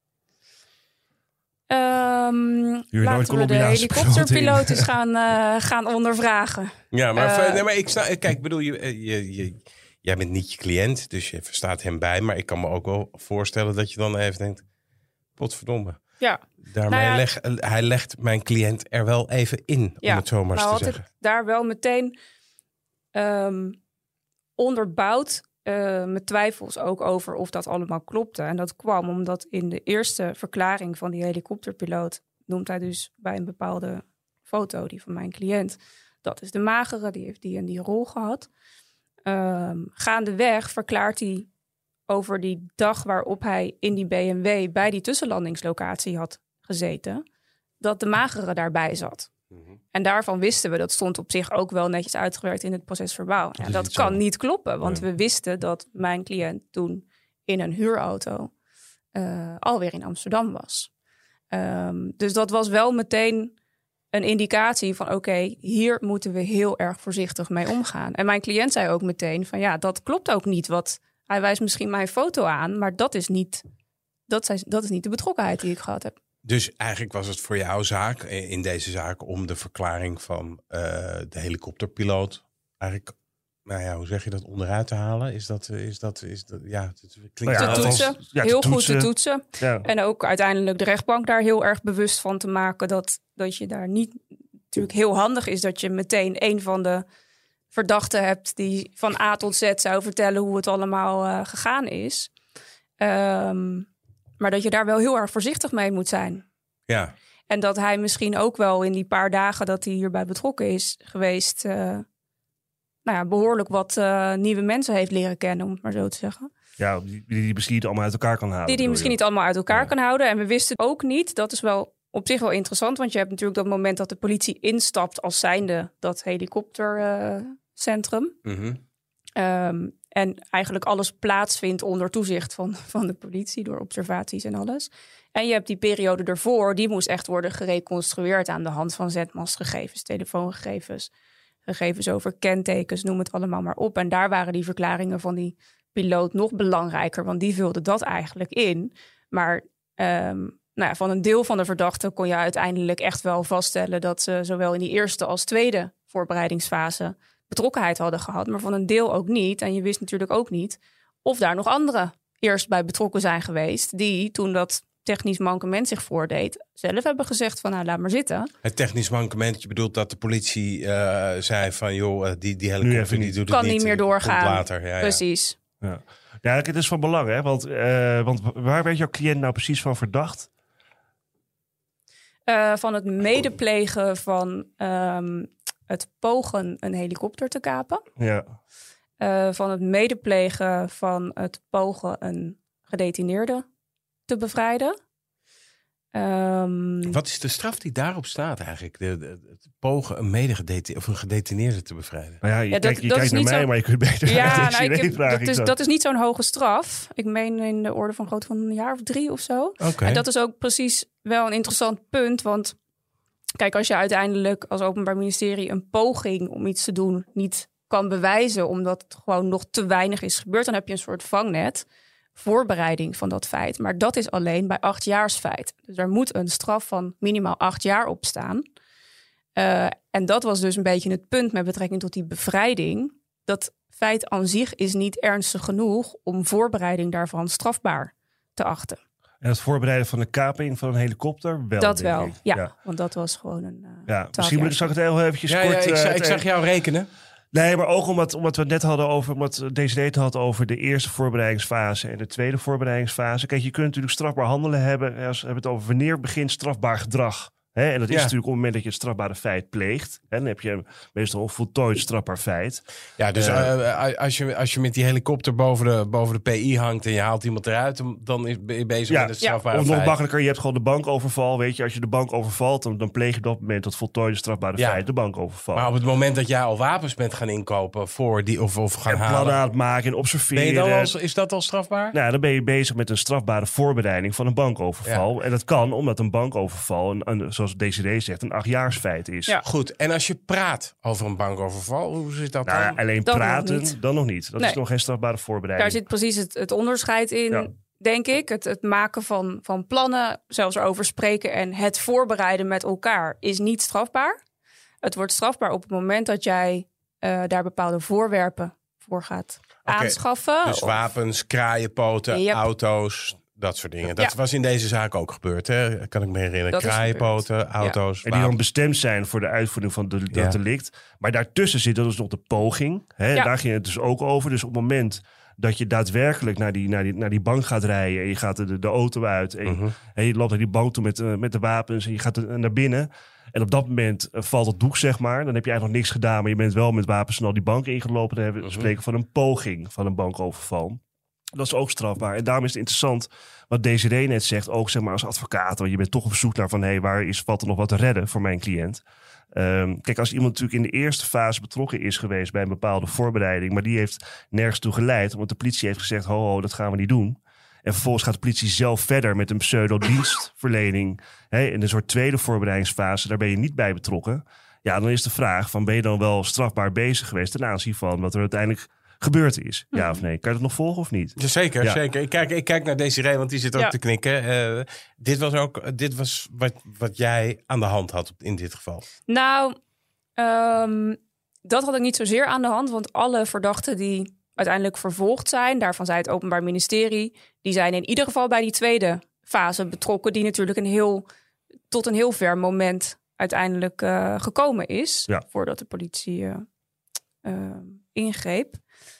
Speaker 3: Um, laten we de
Speaker 5: Colombiaanse
Speaker 3: helikopterpiloot eens gaan, uh, gaan ondervragen.
Speaker 4: Ja, maar,
Speaker 3: Uh,
Speaker 4: nee, maar ik sta, kijk, ik bedoel, je, je, je, jij bent niet je cliënt, dus je verstaat hem bij. Maar ik kan me ook wel voorstellen dat je dan even denkt, potverdomme.
Speaker 3: Ja.
Speaker 4: Daarmee
Speaker 3: Nou ja,
Speaker 4: leg, hij legt mijn cliënt er wel even in,
Speaker 3: ja,
Speaker 4: om het zo maar eens
Speaker 3: nou
Speaker 4: te
Speaker 3: had
Speaker 4: zeggen.
Speaker 3: ik daar wel meteen um, onderbouwd uh, met twijfels ook over of dat allemaal klopte. En dat kwam omdat in de eerste verklaring van die helikopterpiloot noemt hij dus bij een bepaalde foto, die van mijn cliënt, dat is de magere, die heeft die en die rol gehad. Um, gaandeweg verklaart hij over die dag waarop hij in die B M W bij die tussenlandingslocatie had gezeten, dat de magere daarbij zat. Mm-hmm. En daarvan wisten we, dat stond op zich ook wel netjes uitgewerkt in het procesverbaal. Ja, dat kan zo. niet kloppen, want nee. we wisten dat mijn cliënt toen in een huurauto uh, alweer in Amsterdam was. Um, dus dat was wel meteen een indicatie van oké, okay, hier moeten we heel erg voorzichtig mee omgaan. En mijn cliënt zei ook meteen van ja, dat klopt ook niet. Wat hij wijst misschien mijn foto aan, maar dat is niet, dat zijn, dat is niet de betrokkenheid die ik gehad heb.
Speaker 4: Dus eigenlijk was het voor jouw zaak, in deze zaak, om de verklaring van uh, de helikopterpiloot eigenlijk, nou ja, hoe zeg je dat, onderuit te halen? Is dat, is dat, is dat, ja, het klinkt
Speaker 3: te toetsen,
Speaker 5: als, ja,
Speaker 3: heel
Speaker 5: te
Speaker 3: goed te
Speaker 5: toetsen.
Speaker 3: toetsen. Ja. En ook uiteindelijk de rechtbank daar heel erg bewust van te maken dat, dat je daar niet, natuurlijk heel handig is dat je meteen een van de verdachten hebt die van A tot Z zou vertellen hoe het allemaal uh, gegaan is. Um, maar dat je daar wel heel erg voorzichtig mee moet zijn.
Speaker 4: Ja.
Speaker 3: En dat hij misschien ook wel in die paar dagen dat hij hierbij betrokken is geweest, Uh, nou ja, behoorlijk wat uh, nieuwe mensen heeft leren kennen, om het maar zo te zeggen.
Speaker 5: Ja, die die misschien niet allemaal uit elkaar kan houden.
Speaker 3: Die die misschien
Speaker 5: je?
Speaker 3: niet allemaal uit elkaar
Speaker 5: ja.
Speaker 3: kan houden. En we wisten ook niet, dat is wel op zich wel interessant, want je hebt natuurlijk dat moment dat de politie instapt als zijnde dat helikoptercentrum. Uh, mm-hmm. um, en eigenlijk alles plaatsvindt onder toezicht van, van de politie, door observaties en alles. En je hebt die periode ervoor, die moest echt worden gereconstrueerd aan de hand van zendmastgegevens, telefoongegevens, gegevens over kentekens, noem het allemaal maar op. En daar waren die verklaringen van die piloot nog belangrijker, want die vulde dat eigenlijk in. Maar um, nou ja, van een deel van de verdachten kon je uiteindelijk echt wel vaststellen dat ze zowel in die eerste als tweede voorbereidingsfase betrokkenheid hadden gehad, maar van een deel ook niet. En je wist natuurlijk ook niet of daar nog anderen eerst bij betrokken zijn geweest, die toen dat technisch mankement zich voordeed, zelf hebben gezegd van nou, laat maar zitten.
Speaker 4: Het technisch mankement, je bedoelt dat de politie uh, zei van joh, die, die helikopter die doet
Speaker 3: kan
Speaker 4: het niet.
Speaker 3: niet meer doorgaan.
Speaker 4: Later. Ja,
Speaker 3: precies.
Speaker 5: Ja. Ja, het is van belang, hè? Want, uh, want waar werd jouw cliënt nou precies van verdacht?
Speaker 3: Uh, van het medeplegen van um, het pogen een helikopter te kapen.
Speaker 5: Ja.
Speaker 3: Uh, van het medeplegen van het pogen een gedetineerde te bevrijden. Um,
Speaker 4: Wat is de straf die daarop staat eigenlijk? De, de, het pogen een medegedetineerde of een gedetineerde te bevrijden?
Speaker 5: Nou ja, je
Speaker 3: ja,
Speaker 5: kijkt,
Speaker 3: dat,
Speaker 5: je
Speaker 3: dat
Speaker 5: kijkt naar mij,
Speaker 3: zo...
Speaker 5: maar je kunt beter
Speaker 3: ja,
Speaker 5: naar
Speaker 3: nou, ik heb,
Speaker 5: vragen.
Speaker 3: Dat is, dat is niet zo'n hoge straf. Ik meen in de orde van grootte van een jaar of drie of zo.
Speaker 4: Okay.
Speaker 3: En dat is ook precies wel een interessant punt, want kijk, als je uiteindelijk als Openbaar Ministerie een poging om iets te doen niet kan bewijzen, omdat het gewoon nog te weinig is gebeurd, dan heb je een soort vangnet, voorbereiding van dat feit. Maar dat is alleen bij achtjaarsfeit. Dus er moet een straf van minimaal acht jaar op staan. Uh, en dat was dus een beetje het punt met betrekking tot die bevrijding. Dat feit aan zich is niet ernstig genoeg om voorbereiding daarvan strafbaar te achten.
Speaker 5: En het voorbereiden van de kaping van een helikopter wel,
Speaker 3: dat wel,
Speaker 5: ik.
Speaker 3: ja,
Speaker 5: ja.
Speaker 3: Want dat was gewoon een uh,
Speaker 5: ja, misschien moet ik zag het heel eventjes
Speaker 4: ja,
Speaker 5: kort...
Speaker 4: Ja, ik,
Speaker 5: uh,
Speaker 4: ik zag jou rekenen.
Speaker 5: Nee, maar ook omdat, omdat we het net hadden over, omdat deze het had over de eerste voorbereidingsfase en de tweede voorbereidingsfase. Kijk, je kunt natuurlijk strafbaar handelen hebben. Als we hebben het over wanneer begint strafbaar gedrag. Hè? En dat is
Speaker 4: ja.
Speaker 5: natuurlijk op het moment dat je het strafbare feit pleegt. Hè? Dan heb je meestal een voltooid strafbaar feit.
Speaker 4: Ja, dus uh, uh, als, je, als je met die helikopter boven de, boven de P I hangt en je haalt iemand eruit, dan is, ben je bezig
Speaker 5: ja,
Speaker 4: met het strafbare
Speaker 5: ja. Of
Speaker 4: feit.
Speaker 5: nog makkelijker, je hebt gewoon de bankoverval. Weet je, als je de bank overvalt, dan, dan pleeg je op dat moment het voltooide strafbare
Speaker 4: ja.
Speaker 5: feit, de bankoverval.
Speaker 4: Maar op het moment dat jij al wapens bent gaan inkopen voor die, of, of gaan
Speaker 5: en
Speaker 4: halen.
Speaker 5: plannen aan het maken en observeren.
Speaker 4: Ben je dan al, is dat al strafbaar?
Speaker 5: Nou, dan ben je bezig met een strafbare voorbereiding van een bankoverval. Ja. En dat kan omdat een bankoverval, een, een, zoals Desiree zegt, een achtjaarsfeit is.
Speaker 4: Ja. Goed, en als je praat over een bankoverval, hoe zit dat
Speaker 5: nou,
Speaker 4: dan?
Speaker 5: alleen
Speaker 3: dat
Speaker 5: praten,
Speaker 3: nog
Speaker 5: dan nog niet. Dat
Speaker 3: nee.
Speaker 5: is nog geen strafbare voorbereiding.
Speaker 3: Daar zit precies het, het onderscheid in, ja. denk ik. Het, het maken van, van plannen, zelfs erover spreken en het voorbereiden met elkaar is niet strafbaar. Het wordt strafbaar op het moment dat jij uh, daar bepaalde voorwerpen voor gaat okay. aanschaffen.
Speaker 4: Dus
Speaker 3: of...
Speaker 4: wapens, kraaienpoten, yep. auto's, dat soort dingen. Dat ja. was in deze zaak ook gebeurd, hè? Kan ik me herinneren. Dat kraaienpoten, auto's. Ja.
Speaker 5: En die dan bestemd zijn voor de uitvoering van de, dat ja. delict. Maar daartussen zit dus nog de poging. Hè? Ja. Daar ging het dus ook over. Dus op het moment dat je daadwerkelijk naar die, naar die, naar die bank gaat rijden en je gaat de, de auto uit en, uh-huh. en je loopt naar die bank toe met, uh, met de wapens en je gaat er naar binnen. En op dat moment uh, valt het doek, zeg maar. Dan heb je eigenlijk nog niks gedaan, maar je bent wel met wapens snel die bank ingelopen. Dan hebben we uh-huh. spreken van een poging van een bankoverval. Dat is ook strafbaar. En daarom is het interessant wat Desiree net zegt, ook zeg maar als advocaat. Want je bent toch op zoek naar van, hé, hey, waar is, valt er nog wat te redden voor mijn cliënt? Um, kijk, als iemand natuurlijk in de eerste fase betrokken is geweest bij een bepaalde voorbereiding, maar die heeft nergens toe geleid, omdat de politie heeft gezegd, ho, ho, dat gaan we niet doen. En vervolgens gaat de politie zelf verder met een pseudo-dienstverlening. Hè, in een soort tweede voorbereidingsfase, daar ben je niet bij betrokken. Ja, dan is de vraag van, ben je dan wel strafbaar bezig geweest ten aanzien van wat er uiteindelijk gebeurd is? Ja mm. of nee? Kan je dat nog volgen of niet?
Speaker 4: Zeker, ja. zeker. Ik kijk, ik kijk naar Desiree, want die zit ook ja. te knikken. Uh, dit was ook dit was wat, wat jij aan de hand had in dit geval.
Speaker 3: Nou, um, dat had ik niet zozeer aan de hand. Want alle verdachten die uiteindelijk vervolgd zijn, daarvan zei het Openbaar Ministerie, die zijn in ieder geval bij die tweede fase betrokken, die natuurlijk een heel, tot een heel ver moment uiteindelijk uh, gekomen is, ja. voordat de politie uh, uh, ingreep.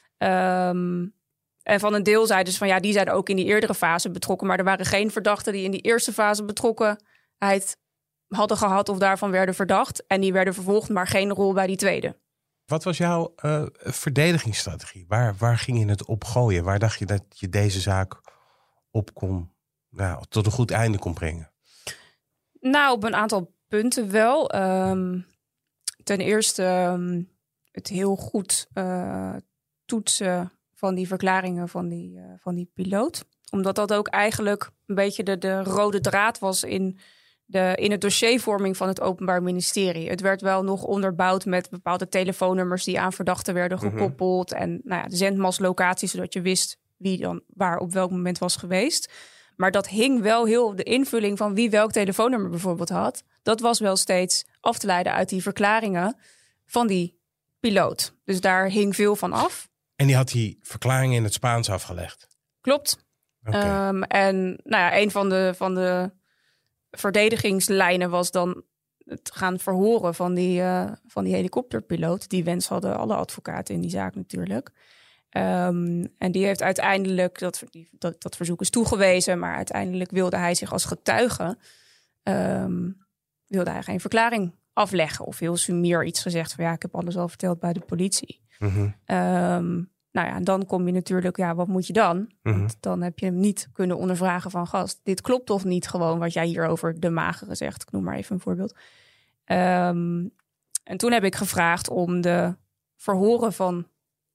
Speaker 3: Um, en van een deel zeiden dus van ja, die zijn ook in die eerdere fase betrokken, maar er waren geen verdachten die in die eerste fase betrokkenheid hadden gehad of daarvan werden verdacht. En die werden vervolgd, maar geen rol bij die tweede.
Speaker 4: Wat was jouw uh, verdedigingsstrategie? Waar, waar ging je het op gooien? Waar dacht je dat je deze zaak op kon, nou, tot een goed einde kon brengen?
Speaker 3: Nou, op een aantal punten wel. Um, ten eerste um, het heel goed uh, toetsen van die verklaringen van die, uh, van die piloot. Omdat dat ook eigenlijk een beetje de, de rode draad was in, de, in het dossiervorming van het Openbaar Ministerie. Het werd wel nog onderbouwd met bepaalde telefoonnummers die aan verdachten werden gekoppeld. Mm-hmm. En nou ja, de zendmaslocaties, zodat je wist wie dan waar op welk moment was geweest. Maar dat hing wel heel, de invulling van wie welk telefoonnummer bijvoorbeeld had, dat was wel steeds af te leiden uit die verklaringen van die piloot. Dus daar hing veel van af.
Speaker 4: En die had die verklaringen in het Spaans afgelegd?
Speaker 3: Klopt. Okay. Um, en nou ja, een van de, van de verdedigingslijnen was dan het gaan verhoren van die, uh, van die helikopterpiloot. Die wens hadden alle advocaten in die zaak natuurlijk. Um, en die heeft uiteindelijk, dat, dat, dat verzoek is toegewezen, maar uiteindelijk wilde hij zich als getuige, um, wilde hij geen verklaring afleggen. Of heel sumier iets gezegd van ja, ik heb alles al verteld bij de politie. Mm-hmm. Um, nou ja, dan kom je natuurlijk, ja, wat moet je dan? Mm-hmm. Want dan heb je hem niet kunnen ondervragen van gast. Dit klopt toch niet gewoon wat jij hier over de magere zegt? Ik noem maar even een voorbeeld. Um, en toen heb ik gevraagd om de verhoren van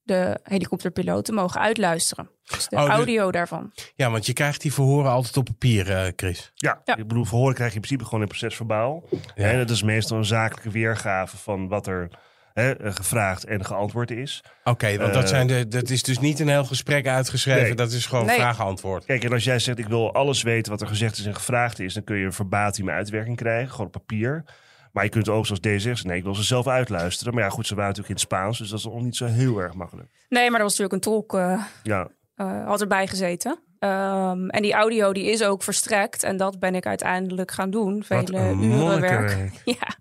Speaker 3: de helikopterpiloot te mogen uitluisteren. Dus de
Speaker 4: Oh, de-
Speaker 3: audio daarvan.
Speaker 4: Ja, want je krijgt die verhoren altijd op papier, uh, Chris.
Speaker 5: Ja,
Speaker 3: Ja.
Speaker 5: ik bedoel, verhoren krijg je in principe gewoon in procesverbaal.
Speaker 4: Ja.
Speaker 5: En dat is meestal een zakelijke weergave van wat er hè, gevraagd en geantwoord is.
Speaker 4: Oké, okay, want dat,
Speaker 5: Uh,
Speaker 4: zijn de, dat is dus niet een heel gesprek uitgeschreven.
Speaker 5: Nee.
Speaker 4: Dat is gewoon
Speaker 3: Nee.
Speaker 4: vraag-antwoord.
Speaker 5: Kijk, en als jij zegt, ik wil alles weten wat er gezegd is en gevraagd is, dan kun je een verbatim uitwerking krijgen, gewoon op papier. Maar je kunt ook, zoals deze zegt, nee, ik wil ze zelf uitluisteren. Maar ja, goed, ze waren natuurlijk in het Spaans, dus dat is nog niet zo heel erg makkelijk.
Speaker 3: Nee, maar er was natuurlijk een tolk uh,
Speaker 5: Ja,
Speaker 3: uh, had erbij gezeten. Um, en die audio die is ook verstrekt. En dat ben ik uiteindelijk gaan doen.
Speaker 5: wat
Speaker 3: Vele
Speaker 5: een
Speaker 3: uren werk.
Speaker 5: monnikenwerk.
Speaker 3: Ja.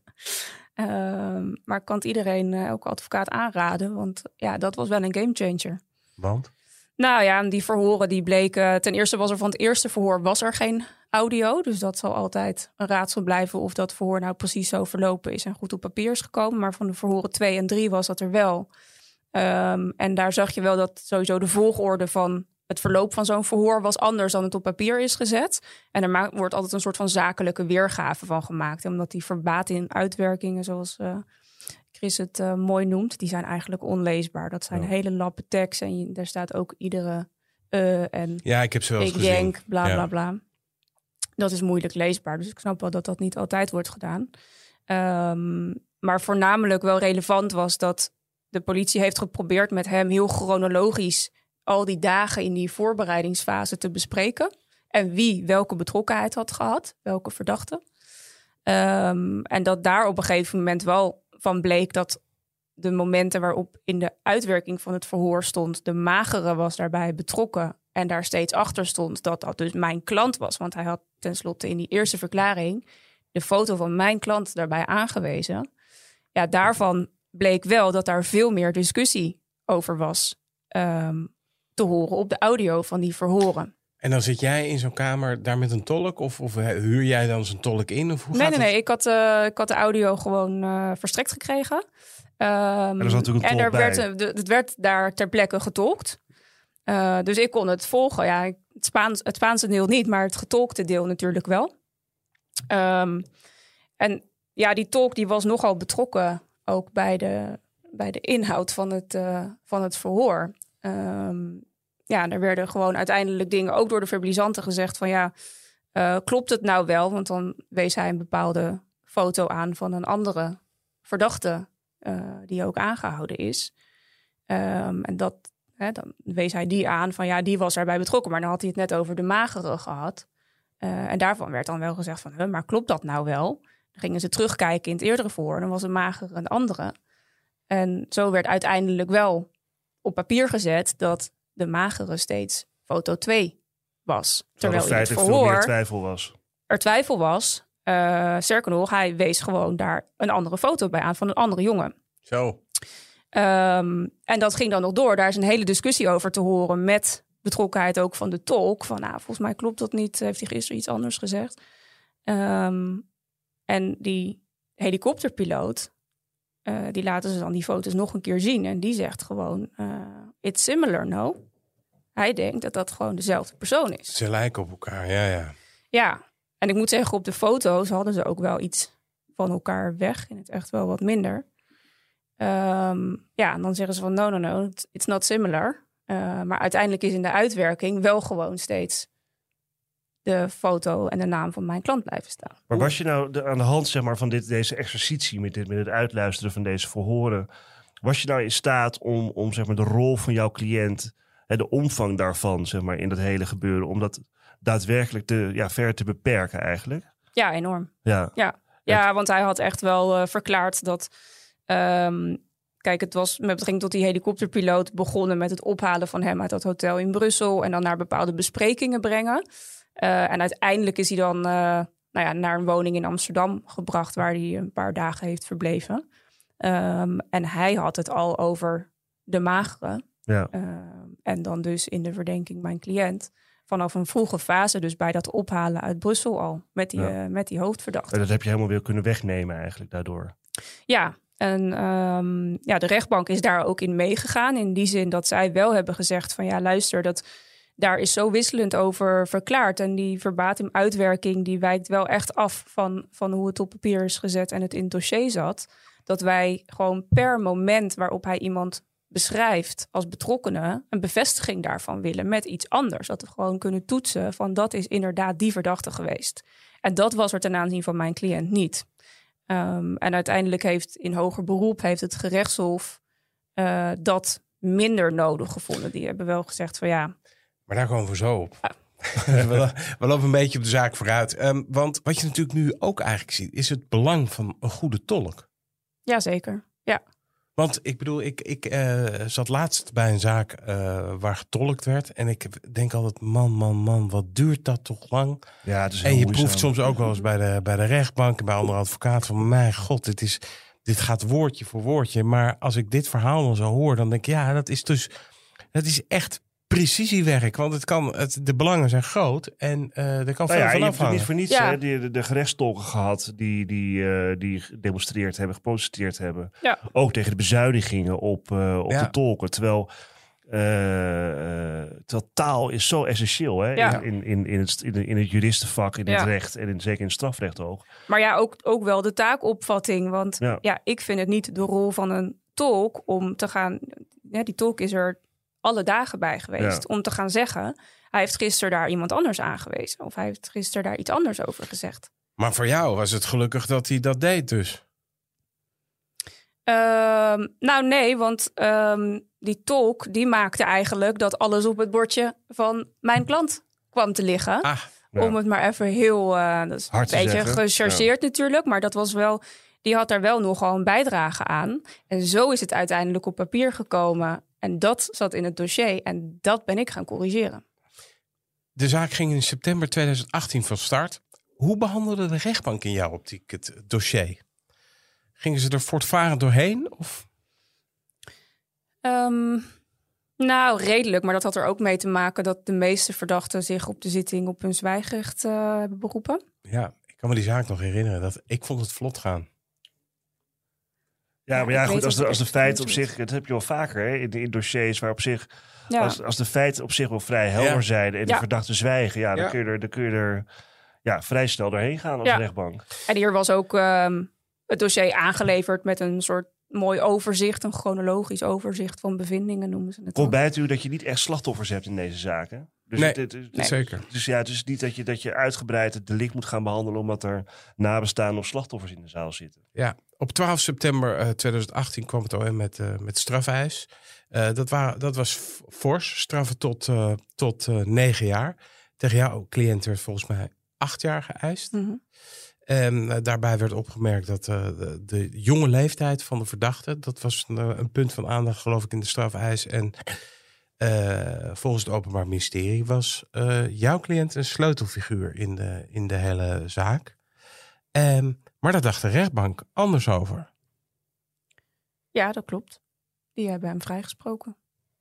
Speaker 3: Um, maar ik kan het iedereen, uh, elke advocaat aanraden. Want ja, dat was wel een gamechanger.
Speaker 4: Want?
Speaker 3: Nou ja, die verhoren die bleken... Ten eerste was er van het eerste verhoor was er geen audio. Dus dat zal altijd een raadsel blijven of dat verhoor nou precies zo verlopen is en goed op papier is gekomen. Maar van de verhoren twee en drie was dat er wel. Um, en daar zag je wel dat sowieso de volgorde van het verloop van zo'n verhoor was anders dan het op papier is gezet. En er ma- wordt altijd een soort van zakelijke weergave van gemaakt. Omdat die verbatim uitwerkingen, zoals uh, Chris het uh, mooi noemt, die zijn eigenlijk onleesbaar. Dat zijn
Speaker 5: Ja.
Speaker 3: hele lappen tekst en je, daar staat ook iedere uh, en
Speaker 4: Ja, ik heb ze wel eens
Speaker 3: ik
Speaker 4: gezien.
Speaker 3: denk, bla
Speaker 4: Ja.
Speaker 3: bla bla. Dat is moeilijk leesbaar, dus ik snap wel dat dat niet altijd wordt gedaan. Um, maar voornamelijk wel relevant was dat de politie heeft geprobeerd met hem heel chronologisch al die dagen in die voorbereidingsfase te bespreken. En wie welke betrokkenheid had gehad, welke verdachte. Um, en dat daar op een gegeven moment wel van bleek dat de momenten waarop in de uitwerking van het verhoor stond, de magere was daarbij betrokken en daar steeds achter stond dat dat dus mijn klant was. Want hij had tenslotte in die eerste verklaring de foto van mijn klant daarbij aangewezen. Ja, daarvan bleek wel dat daar veel meer discussie over was um, te horen op de audio van die verhoren.
Speaker 4: En dan zit jij in zo'n kamer daar met een tolk? Of, of huur jij dan zo'n tolk in? Of hoe
Speaker 3: Nee,
Speaker 4: gaat
Speaker 3: nee,
Speaker 4: het?
Speaker 3: nee. Ik had, uh, ik had de audio gewoon uh, verstrekt gekregen. Um,
Speaker 5: en er zat natuurlijk een
Speaker 3: en
Speaker 5: tolk
Speaker 3: er
Speaker 5: bij.
Speaker 3: werd, uh, het werd daar ter plekke getolkt. Uh, dus ik kon het volgen. Ja, het, Spaans, het Spaanse deel niet, maar het getolkte deel natuurlijk wel. Um, en ja, die tolk die was nogal betrokken ook bij de, bij de inhoud van het, uh, van het verhoor. Um, ja, er werden gewoon uiteindelijk dingen ook door de verbalisanten gezegd van ja, uh, klopt het nou wel? Want dan wees hij een bepaalde foto aan van een andere verdachte uh, die ook aangehouden is. Um, en dat, hè, dan wees hij die aan van ja, die was erbij betrokken. Maar dan had hij het net over de magere gehad. Uh, en daarvan werd dan wel gezegd van, huh, maar klopt dat nou wel? Dan gingen ze terugkijken in het eerdere verhoor. Dan was een magere een andere. En zo werd uiteindelijk wel op papier gezet dat de magere steeds foto twee was. Terwijl in het
Speaker 5: feitelijk veel meer
Speaker 3: verhoor
Speaker 5: twijfel was.
Speaker 3: er twijfel was. Uh, sterker nog, hij wees gewoon daar een andere foto bij aan van een andere jongen.
Speaker 4: Zo.
Speaker 3: Um, en dat ging dan nog door. Daar is een hele discussie over te horen met betrokkenheid ook van de tolk. Van nou, volgens mij klopt dat niet. Heeft hij gisteren iets anders gezegd? Um, en die helikopterpiloot, uh, die laten ze dan die foto's nog een keer zien. En die zegt gewoon, uh, it's similar, no? Hij denkt dat dat gewoon dezelfde persoon is.
Speaker 4: Ze lijken op elkaar, ja, ja.
Speaker 3: Ja, en ik moet zeggen, op de foto's hadden ze ook wel iets van elkaar weg. In het echt wel wat minder. Um, ja, en dan zeggen ze van no, no, no, it's not similar. Uh, maar uiteindelijk is in de uitwerking wel gewoon steeds de foto en de naam van mijn klant blijven staan.
Speaker 5: Maar was je nou de, aan de hand zeg maar, van dit, deze exercitie met, dit, met het uitluisteren van deze verhoren, was je nou in staat om, om zeg maar, de rol van jouw cliënt, hè, de omvang daarvan zeg maar, in dat hele gebeuren, om dat daadwerkelijk te, ja, ver te beperken eigenlijk?
Speaker 3: Ja, enorm.
Speaker 5: Ja,
Speaker 3: ja. ja want hij had echt wel uh, verklaard dat Um, kijk, het was met betrekking tot die helikopterpiloot begonnen met het ophalen van hem uit dat hotel in Brussel en dan naar bepaalde besprekingen brengen. Uh, en uiteindelijk is hij dan uh, nou ja, naar een woning in Amsterdam gebracht waar hij een paar dagen heeft verbleven. Um, en hij had het al over de magere.
Speaker 5: Ja.
Speaker 3: Uh, en dan dus in de verdenking mijn cliënt. Vanaf een vroege fase, dus bij dat ophalen uit Brussel al, met die, ja. uh, met die hoofdverdachte.
Speaker 5: En dat heb je helemaal weer kunnen wegnemen eigenlijk daardoor.
Speaker 3: Ja, en um, ja, de rechtbank is daar ook in meegegaan. In die zin dat zij wel hebben gezegd van ja, luister, dat daar is zo wisselend over verklaard. En die verbatim uitwerking die wijkt wel echt af van, van hoe het op papier is gezet en het in het dossier zat. Dat wij gewoon per moment waarop hij iemand beschrijft als betrokkenen een bevestiging daarvan willen met iets anders. Dat we gewoon kunnen toetsen van dat is inderdaad die verdachte geweest. En dat was er ten aanzien van mijn cliënt niet. Um, en uiteindelijk heeft in hoger beroep heeft het gerechtshof uh, dat minder nodig gevonden. Die hebben wel gezegd van ja.
Speaker 4: Maar daar komen we zo op.
Speaker 3: Ja.
Speaker 4: we, we lopen een beetje op de zaak vooruit. Um, want wat je natuurlijk nu ook eigenlijk ziet, is het belang van een goede tolk.
Speaker 3: Jazeker, ja.
Speaker 4: Want ik bedoel, ik, ik uh, zat laatst bij een zaak uh, waar getolkt werd. En ik denk altijd, man, man, man, wat duurt dat toch lang?
Speaker 5: Ja, het is heel
Speaker 4: en je
Speaker 5: moeizaam.
Speaker 4: proeft soms ook wel eens bij de, bij de rechtbank en bij andere advocaten van, mijn god, dit, is, dit gaat woordje voor woordje. Maar als ik dit verhaal dan zo hoor, dan denk ik, ja, dat is dus, dat is echt precisiewerk. Want het kan, het, de belangen zijn groot en uh, er kan veel
Speaker 5: nou ja,
Speaker 4: van
Speaker 5: je
Speaker 4: afhangen.
Speaker 5: hebt niet voor niets
Speaker 3: Ja.
Speaker 5: hè, die, de, de gerechtstolken gehad die, die, uh, die gedemonstreerd hebben, geprotesteerd hebben.
Speaker 3: Ja.
Speaker 5: Ook tegen de bezuinigingen op, uh, op
Speaker 4: Ja.
Speaker 5: de tolken. Terwijl, uh, uh, terwijl taal is zo essentieel hè,
Speaker 3: Ja.
Speaker 5: in, in, in, het, in, in het juristenvak, in
Speaker 3: Ja.
Speaker 5: het recht en in, zeker in het strafrecht ook.
Speaker 3: Maar ja, ook, ook wel de taakopvatting. Want
Speaker 5: Ja.
Speaker 3: ja. ik vind het niet de rol van een tolk om te gaan... Ja, die tolk is er alle dagen bij geweest.
Speaker 5: Ja.
Speaker 3: Om te gaan zeggen, hij heeft gisteren daar iemand anders aangewezen. Of hij heeft gisteren daar iets anders over gezegd.
Speaker 4: Maar voor jou was het gelukkig dat hij dat deed dus.
Speaker 3: Um, nou nee, want um, die tolk die maakte eigenlijk dat alles op het bordje van mijn klant kwam te liggen.
Speaker 4: Ah,
Speaker 5: Ja.
Speaker 3: Om het maar even heel, uh, dat is
Speaker 5: Hard te
Speaker 3: een beetje
Speaker 5: zeggen.
Speaker 3: gechargeerd natuurlijk. Maar dat was wel, die had daar wel nogal een bijdrage aan. En zo is het uiteindelijk op papier gekomen. En dat zat in het dossier. En dat ben ik gaan corrigeren.
Speaker 4: de zaak ging in september tweeduizend achttien van start. Hoe behandelde de rechtbank in jouw optiek het dossier? Gingen ze er voortvarend doorheen? Of?
Speaker 3: Um, nou, redelijk. Maar dat had er ook mee te maken dat de meeste verdachten zich op de zitting op hun zwijgrecht uh, hebben beroepen.
Speaker 4: Ja, ik kan me die zaak nog herinneren. Dat, ik vond het vlot gaan.
Speaker 5: Ja,
Speaker 3: Ja,
Speaker 5: maar ja,
Speaker 3: ik
Speaker 5: goed,
Speaker 3: weet
Speaker 5: als de,
Speaker 3: dat
Speaker 5: als de
Speaker 3: het
Speaker 5: feiten op
Speaker 3: echt niet
Speaker 5: zich, dat heb je wel vaker hè, in, in dossiers waar op zich,
Speaker 3: Ja.
Speaker 5: als, als de feiten op zich wel vrij helder
Speaker 4: Ja.
Speaker 5: zijn en de
Speaker 3: Ja.
Speaker 5: verdachten zwijgen, ja, dan
Speaker 4: Ja.
Speaker 5: kun je er, dan kun je er ja, vrij snel doorheen gaan als
Speaker 3: Ja.
Speaker 5: rechtbank.
Speaker 3: En hier was ook um, het dossier aangeleverd met een soort mooi overzicht. Een chronologisch overzicht van bevindingen noemen ze het.
Speaker 5: Komt
Speaker 3: dan.
Speaker 5: bij u dat je niet echt slachtoffers hebt in deze zaken. Dus,
Speaker 4: Nee,
Speaker 5: het, het, het-
Speaker 3: Nee.
Speaker 4: Zeker.
Speaker 5: dus ja, het is niet dat je, dat je uitgebreid het delict moet gaan behandelen omdat er nabestaanden of slachtoffers in de zaal zitten.
Speaker 4: Ja, op twaalf september uh, tweeduizend achttien kwam het O M met, uh, met strafeis. Uh, dat, waren, dat was f- fors, straffen tot, uh, tot uh, negen jaar. Tegen jouw cliënt werd volgens mij acht jaar geëist.
Speaker 3: Mm-hmm.
Speaker 4: En uh, daarbij werd opgemerkt dat uh, de, de jonge leeftijd van de verdachte, dat was een, uh, een punt van aandacht geloof ik in de strafeis. En uh, volgens het Openbaar Ministerie was uh, jouw cliënt een sleutelfiguur in de, in de hele zaak. Um, maar daar dacht de rechtbank anders over.
Speaker 3: Ja, dat klopt. Die hebben hem vrijgesproken.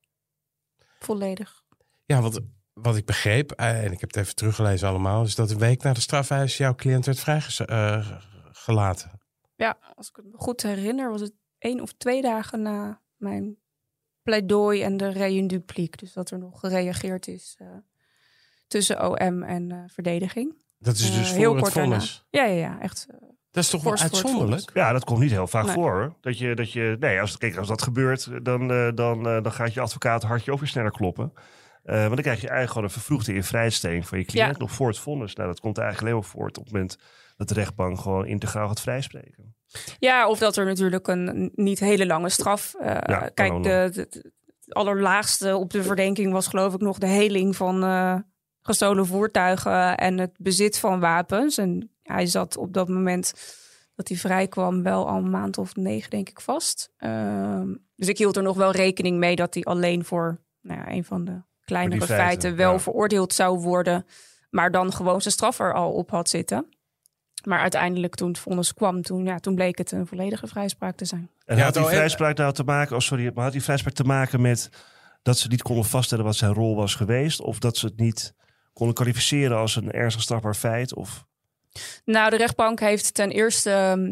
Speaker 3: Volledig.
Speaker 4: Ja, want wat ik begreep, uh, en ik heb het even teruggelezen allemaal, is dat een week na de strafeis jouw cliënt werd vrijgelaten. Uh,
Speaker 3: Ja, als ik het me goed herinner, was het één of twee dagen na mijn pleidooi en de reïndupliek. Dus dat er nog gereageerd is uh, tussen O M en uh, verdediging.
Speaker 4: Dat is dus
Speaker 3: Uh,
Speaker 4: voor het vonnis.
Speaker 3: Ja, ja, ja, echt. Uh,
Speaker 4: Dat is toch wel
Speaker 3: Fors voor het
Speaker 4: uitzonderlijk?
Speaker 5: Ja, dat komt niet heel vaak
Speaker 3: Nee.
Speaker 5: voor. Hoor. Dat je, dat je, nee, als, kijk, als dat gebeurt, dan, uh, dan, uh, dan gaat je advocaat hartje ook weer sneller kloppen. Uh, want dan krijg je eigenlijk gewoon een vervroegde invrijstelling van je cliënt
Speaker 3: Ja.
Speaker 5: nog voor het vonnis. Nou, dat komt eigenlijk alleen maar voort op het moment dat de rechtbank gewoon integraal gaat vrijspreken.
Speaker 3: ja, of dat er natuurlijk een niet hele lange straf. Uh,
Speaker 5: kan ook
Speaker 3: kijk, de, de, de- het allerlaagste op de verdenking was geloof ik nog de heling van uh, gestolen voertuigen en het bezit van wapens. En hij zat op dat moment dat hij vrijkwam wel al een maand of negen denk ik vast. Um, dus ik hield er nog wel rekening mee dat hij alleen voor nou ja, een van de kleinere
Speaker 5: die
Speaker 3: feiten,
Speaker 5: feiten,
Speaker 3: wel
Speaker 5: ja.
Speaker 3: veroordeeld zou worden. Maar dan gewoon zijn straf er al op had zitten. Maar uiteindelijk toen het vonnis kwam, toen, ja, toen bleek het een volledige vrijspraak te zijn.
Speaker 5: En
Speaker 4: Ja,
Speaker 5: had die
Speaker 4: het O M
Speaker 5: vrijspraak nou te maken, oh sorry, maar had die vrijspraak te maken met dat ze niet konden vaststellen wat zijn rol was geweest? Of dat ze het niet konden kwalificeren als een ernstig strafbaar feit? Of...
Speaker 3: Nou, de rechtbank heeft ten eerste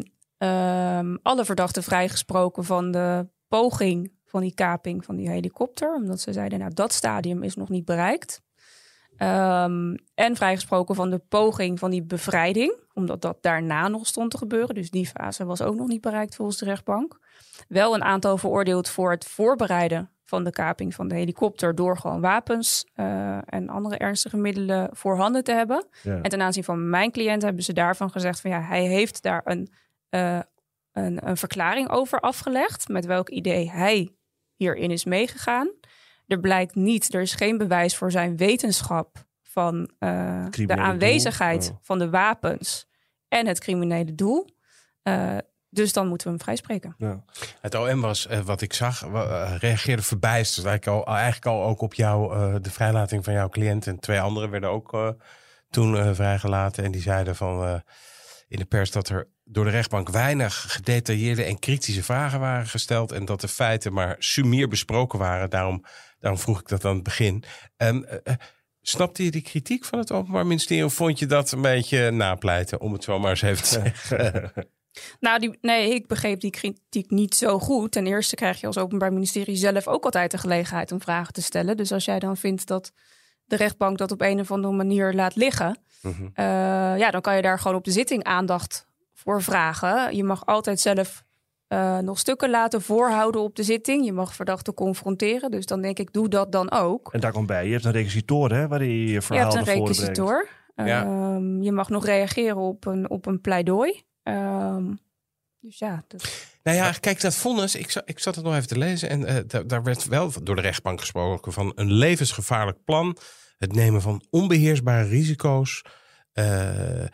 Speaker 3: um, alle verdachten vrijgesproken van de poging van die kaping van die helikopter. Omdat ze zeiden, nou dat stadium is nog niet bereikt. Um, en vrijgesproken van de poging van die bevrijding. Omdat dat daarna nog stond te gebeuren. Dus die fase was ook nog niet bereikt volgens de rechtbank. Wel een aantal veroordeeld voor het voorbereiden van de kaping van de helikopter. Door gewoon wapens uh, en andere ernstige middelen voorhanden te hebben. Ja. En ten aanzien van mijn cliënt hebben ze daarvan gezegd van ja, hij heeft daar een, uh, een, een verklaring over afgelegd. Met welk idee hij hierin is meegegaan. Er blijkt niet, er is geen bewijs voor zijn wetenschap van uh, de aanwezigheid oh. van de wapens en het criminele doel. Uh, dus dan moeten we hem vrijspreken.
Speaker 4: Ja. Het O M was, uh, wat ik zag, uh, reageerde verbijsterd. Eigenlijk al, eigenlijk al ook op jou, uh, de vrijlating van jouw cliënt. En twee anderen werden ook uh, toen uh, vrijgelaten. En die zeiden van uh, in de pers dat er door de rechtbank weinig gedetailleerde en kritische vragen waren gesteld. En dat de feiten maar sumier besproken waren. Daarom, daarom vroeg ik dat aan het begin. Um, uh, Snapte je die kritiek van het Openbaar Ministerie? Of vond je dat een beetje napleiten, om het zo maar eens even te zeggen?
Speaker 3: Nou, die, nee, ik begreep die kritiek niet zo goed. Ten eerste krijg je als Openbaar Ministerie zelf ook altijd de gelegenheid om vragen te stellen. Dus als jij dan vindt dat de rechtbank dat op een of andere manier laat liggen, mm-hmm. uh, ja, dan kan je daar gewoon op de zitting aandacht voor vragen. Je mag altijd zelf uh, nog stukken laten voorhouden op de zitting. Je mag verdachten confronteren. Dus dan denk ik, doe dat dan ook.
Speaker 5: En daar komt bij, je hebt een requisitor, hè, waarin je je verhaal
Speaker 3: Je hebt een requisitor.
Speaker 5: Ja.
Speaker 3: Um, je mag nog reageren op een, op een pleidooi. Um, dus ja. Dat...
Speaker 4: Nou ja, kijk, dat vonnis, ik, zat, ik zat het nog even te lezen. En uh, daar, daar werd wel door de rechtbank gesproken van een levensgevaarlijk plan. Het nemen van onbeheersbare risico's. Uh,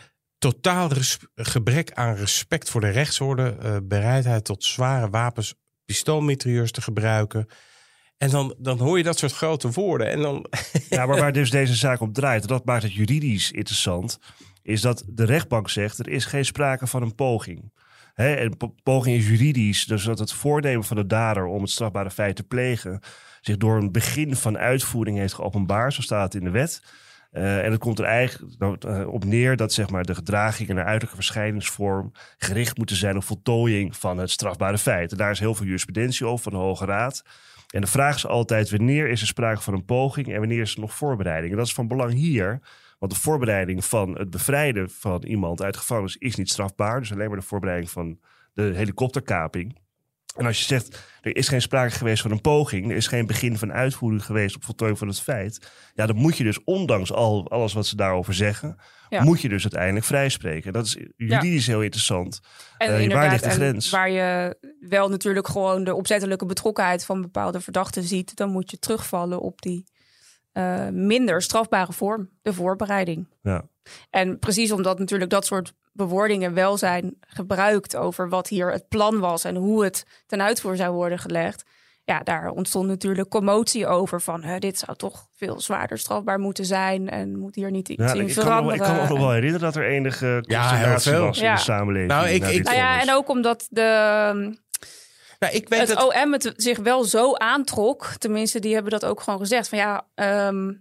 Speaker 4: totaal res- gebrek aan respect voor de rechtsorde. Uh, bereidheid tot zware wapens, pistoolmitrailleurs te gebruiken. En dan, dan hoor je dat soort grote woorden. En dan...
Speaker 5: Ja, maar waar dus deze zaak om draait, dat maakt het juridisch interessant, is dat de rechtbank zegt, er is geen sprake van een poging. Hè, en po- poging is juridisch, dus dat het voornemen van de dader om het strafbare feit te plegen zich door een begin van uitvoering heeft geopenbaard, zo staat het in de wet. Uh, en het komt er eigenlijk uh, op neer dat zeg maar, de gedraging en de uiterlijke verschijningsvorm gericht moeten zijn op voltooiing van het strafbare feit. En daar is heel veel jurisprudentie over van de Hoge Raad. En de vraag is altijd, wanneer is er sprake van een poging en wanneer is er nog voorbereiding? En dat is van belang hier, want de voorbereiding van het bevrijden van iemand uit gevangenis is niet strafbaar. Dus alleen maar de voorbereiding van de helikopterkaping. En als je zegt, er is geen sprake geweest van een poging, er is geen begin van uitvoering geweest op voltooiing van het feit, ja, dan moet je dus, ondanks al alles wat ze daarover zeggen, ja. moet je dus uiteindelijk vrijspreken. Dat is juridisch ja. heel interessant.
Speaker 3: En
Speaker 5: uh, waar ligt de grens?
Speaker 3: Waar je wel natuurlijk gewoon de opzettelijke betrokkenheid van bepaalde verdachten ziet, dan moet je terugvallen op die uh, minder strafbare vorm, de voorbereiding.
Speaker 5: Ja.
Speaker 3: En precies omdat natuurlijk dat soort bewoordingen wel zijn gebruikt over wat hier het plan was en hoe het ten uitvoer zou worden gelegd. Ja, daar ontstond natuurlijk commotie over van hè, dit zou toch veel zwaarder strafbaar moeten zijn en moet hier niet iets
Speaker 5: ja,
Speaker 3: in
Speaker 5: ik
Speaker 3: veranderen.
Speaker 5: Kan me, ik kan me ook nog wel herinneren dat er enige consternatie
Speaker 4: ja,
Speaker 5: was in
Speaker 3: ja.
Speaker 5: de samenleving.
Speaker 4: Nou, ik, ik,
Speaker 3: nou ja, en ook omdat de...
Speaker 4: Nou, ik weet
Speaker 3: het
Speaker 4: dat...
Speaker 3: O M het zich wel zo aantrok, tenminste die hebben dat ook gewoon gezegd, van ja, um,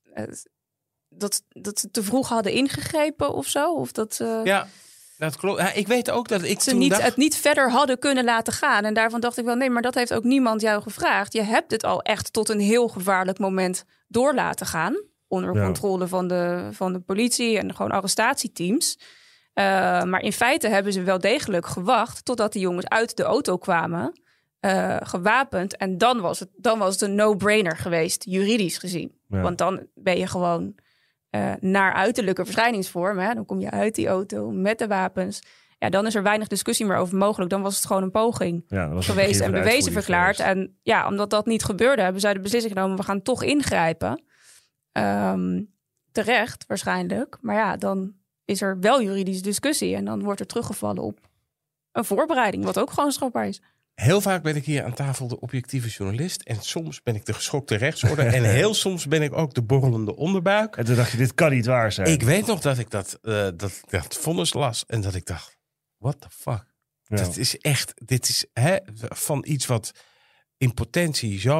Speaker 3: dat, dat ze te vroeg hadden ingegrepen of zo. Of dat, uh,
Speaker 4: ja, dat klopt. Ja, ik weet ook dat ik
Speaker 3: ze
Speaker 4: toen
Speaker 3: niet,
Speaker 4: dacht...
Speaker 3: het niet verder hadden kunnen laten gaan. En daarvan dacht ik wel, nee, maar dat heeft ook niemand jou gevraagd. Je hebt het al echt tot een heel gevaarlijk moment door laten gaan. Onder ja. controle van de, van de politie en gewoon arrestatieteams. Uh, maar in feite hebben ze wel degelijk gewacht totdat de jongens uit de auto kwamen. Uh, gewapend. En dan was, het, dan was het een no-brainer geweest, juridisch gezien. Ja. Want dan ben je gewoon uh, naar uiterlijke verschijningsvorm. Hè? Dan kom je uit die auto met de wapens. Ja, dan is er weinig discussie meer over mogelijk. Dan was het gewoon een poging
Speaker 5: ja, was
Speaker 3: geweest en bewezen verklaard. Geweest. En ja, omdat dat niet gebeurde, hebben zij de beslissing genomen, we gaan toch ingrijpen. Um, terecht, waarschijnlijk. Maar ja, dan is er wel juridische discussie. En dan wordt er teruggevallen op een voorbereiding, wat ook gewoon strafbaar is.
Speaker 4: Heel vaak ben ik hier aan tafel de objectieve journalist. En soms ben ik de geschokte rechtsorde. En heel soms ben ik ook de borrelende onderbuik.
Speaker 5: En toen dacht je, dit kan niet waar zijn.
Speaker 4: Ik weet nog dat ik dat, uh, dat, dat vonnis las. En dat ik dacht, what the fuck? Ja. Dat is echt, dit is hè, van iets wat in potentie zo'n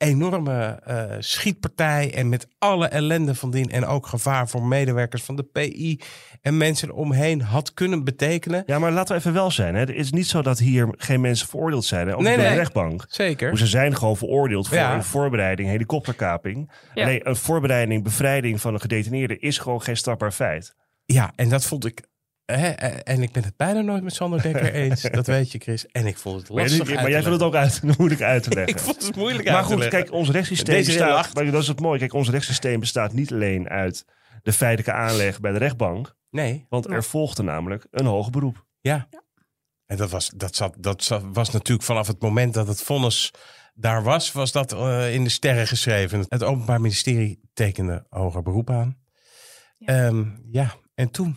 Speaker 4: enorme uh, schietpartij en met alle ellende van dien en ook gevaar voor medewerkers van de P I en mensen eromheen had kunnen betekenen.
Speaker 5: Ja, maar laten we even wel zijn. Hè. Het is niet zo dat hier geen mensen veroordeeld zijn. Hè, ook
Speaker 4: nee,
Speaker 5: door
Speaker 4: nee.
Speaker 5: de rechtbank.
Speaker 4: Zeker.
Speaker 5: Ze zijn gewoon veroordeeld voor
Speaker 4: Ja.
Speaker 5: een voorbereiding, helikopterkaping.
Speaker 3: Ja.
Speaker 5: Nee, een voorbereiding, bevrijding van een gedetineerde is gewoon geen strafbaar feit.
Speaker 4: Ja, en dat vond ik... Hè, en ik ben het bijna nooit met Sander Dekker eens. Dat weet je, Chris. En ik vond het
Speaker 5: Maar,
Speaker 4: lastig
Speaker 5: jij-
Speaker 4: uit
Speaker 5: maar
Speaker 4: te
Speaker 5: jij vindt het
Speaker 4: leggen.
Speaker 5: ook uit, moeilijk uit te leggen.
Speaker 4: Ik vond het moeilijk
Speaker 5: Maar
Speaker 4: uit te
Speaker 5: goed,
Speaker 4: leggen.
Speaker 5: kijk, ons rechtssysteem
Speaker 4: Deze
Speaker 5: bestaat...
Speaker 4: lacht.
Speaker 5: Maar dat is het mooie. Kijk, ons rechtssysteem bestaat niet alleen uit de feitelijke aanleg bij de rechtbank.
Speaker 4: Nee,
Speaker 5: Want er volgde namelijk een hoger beroep.
Speaker 4: ja. En dat was, dat, zat, dat zat, was natuurlijk vanaf het moment dat het vonnis daar was, was dat uh, in de sterren geschreven. Het Openbaar Ministerie tekende hoger beroep aan. Ja, um, ja. En toen?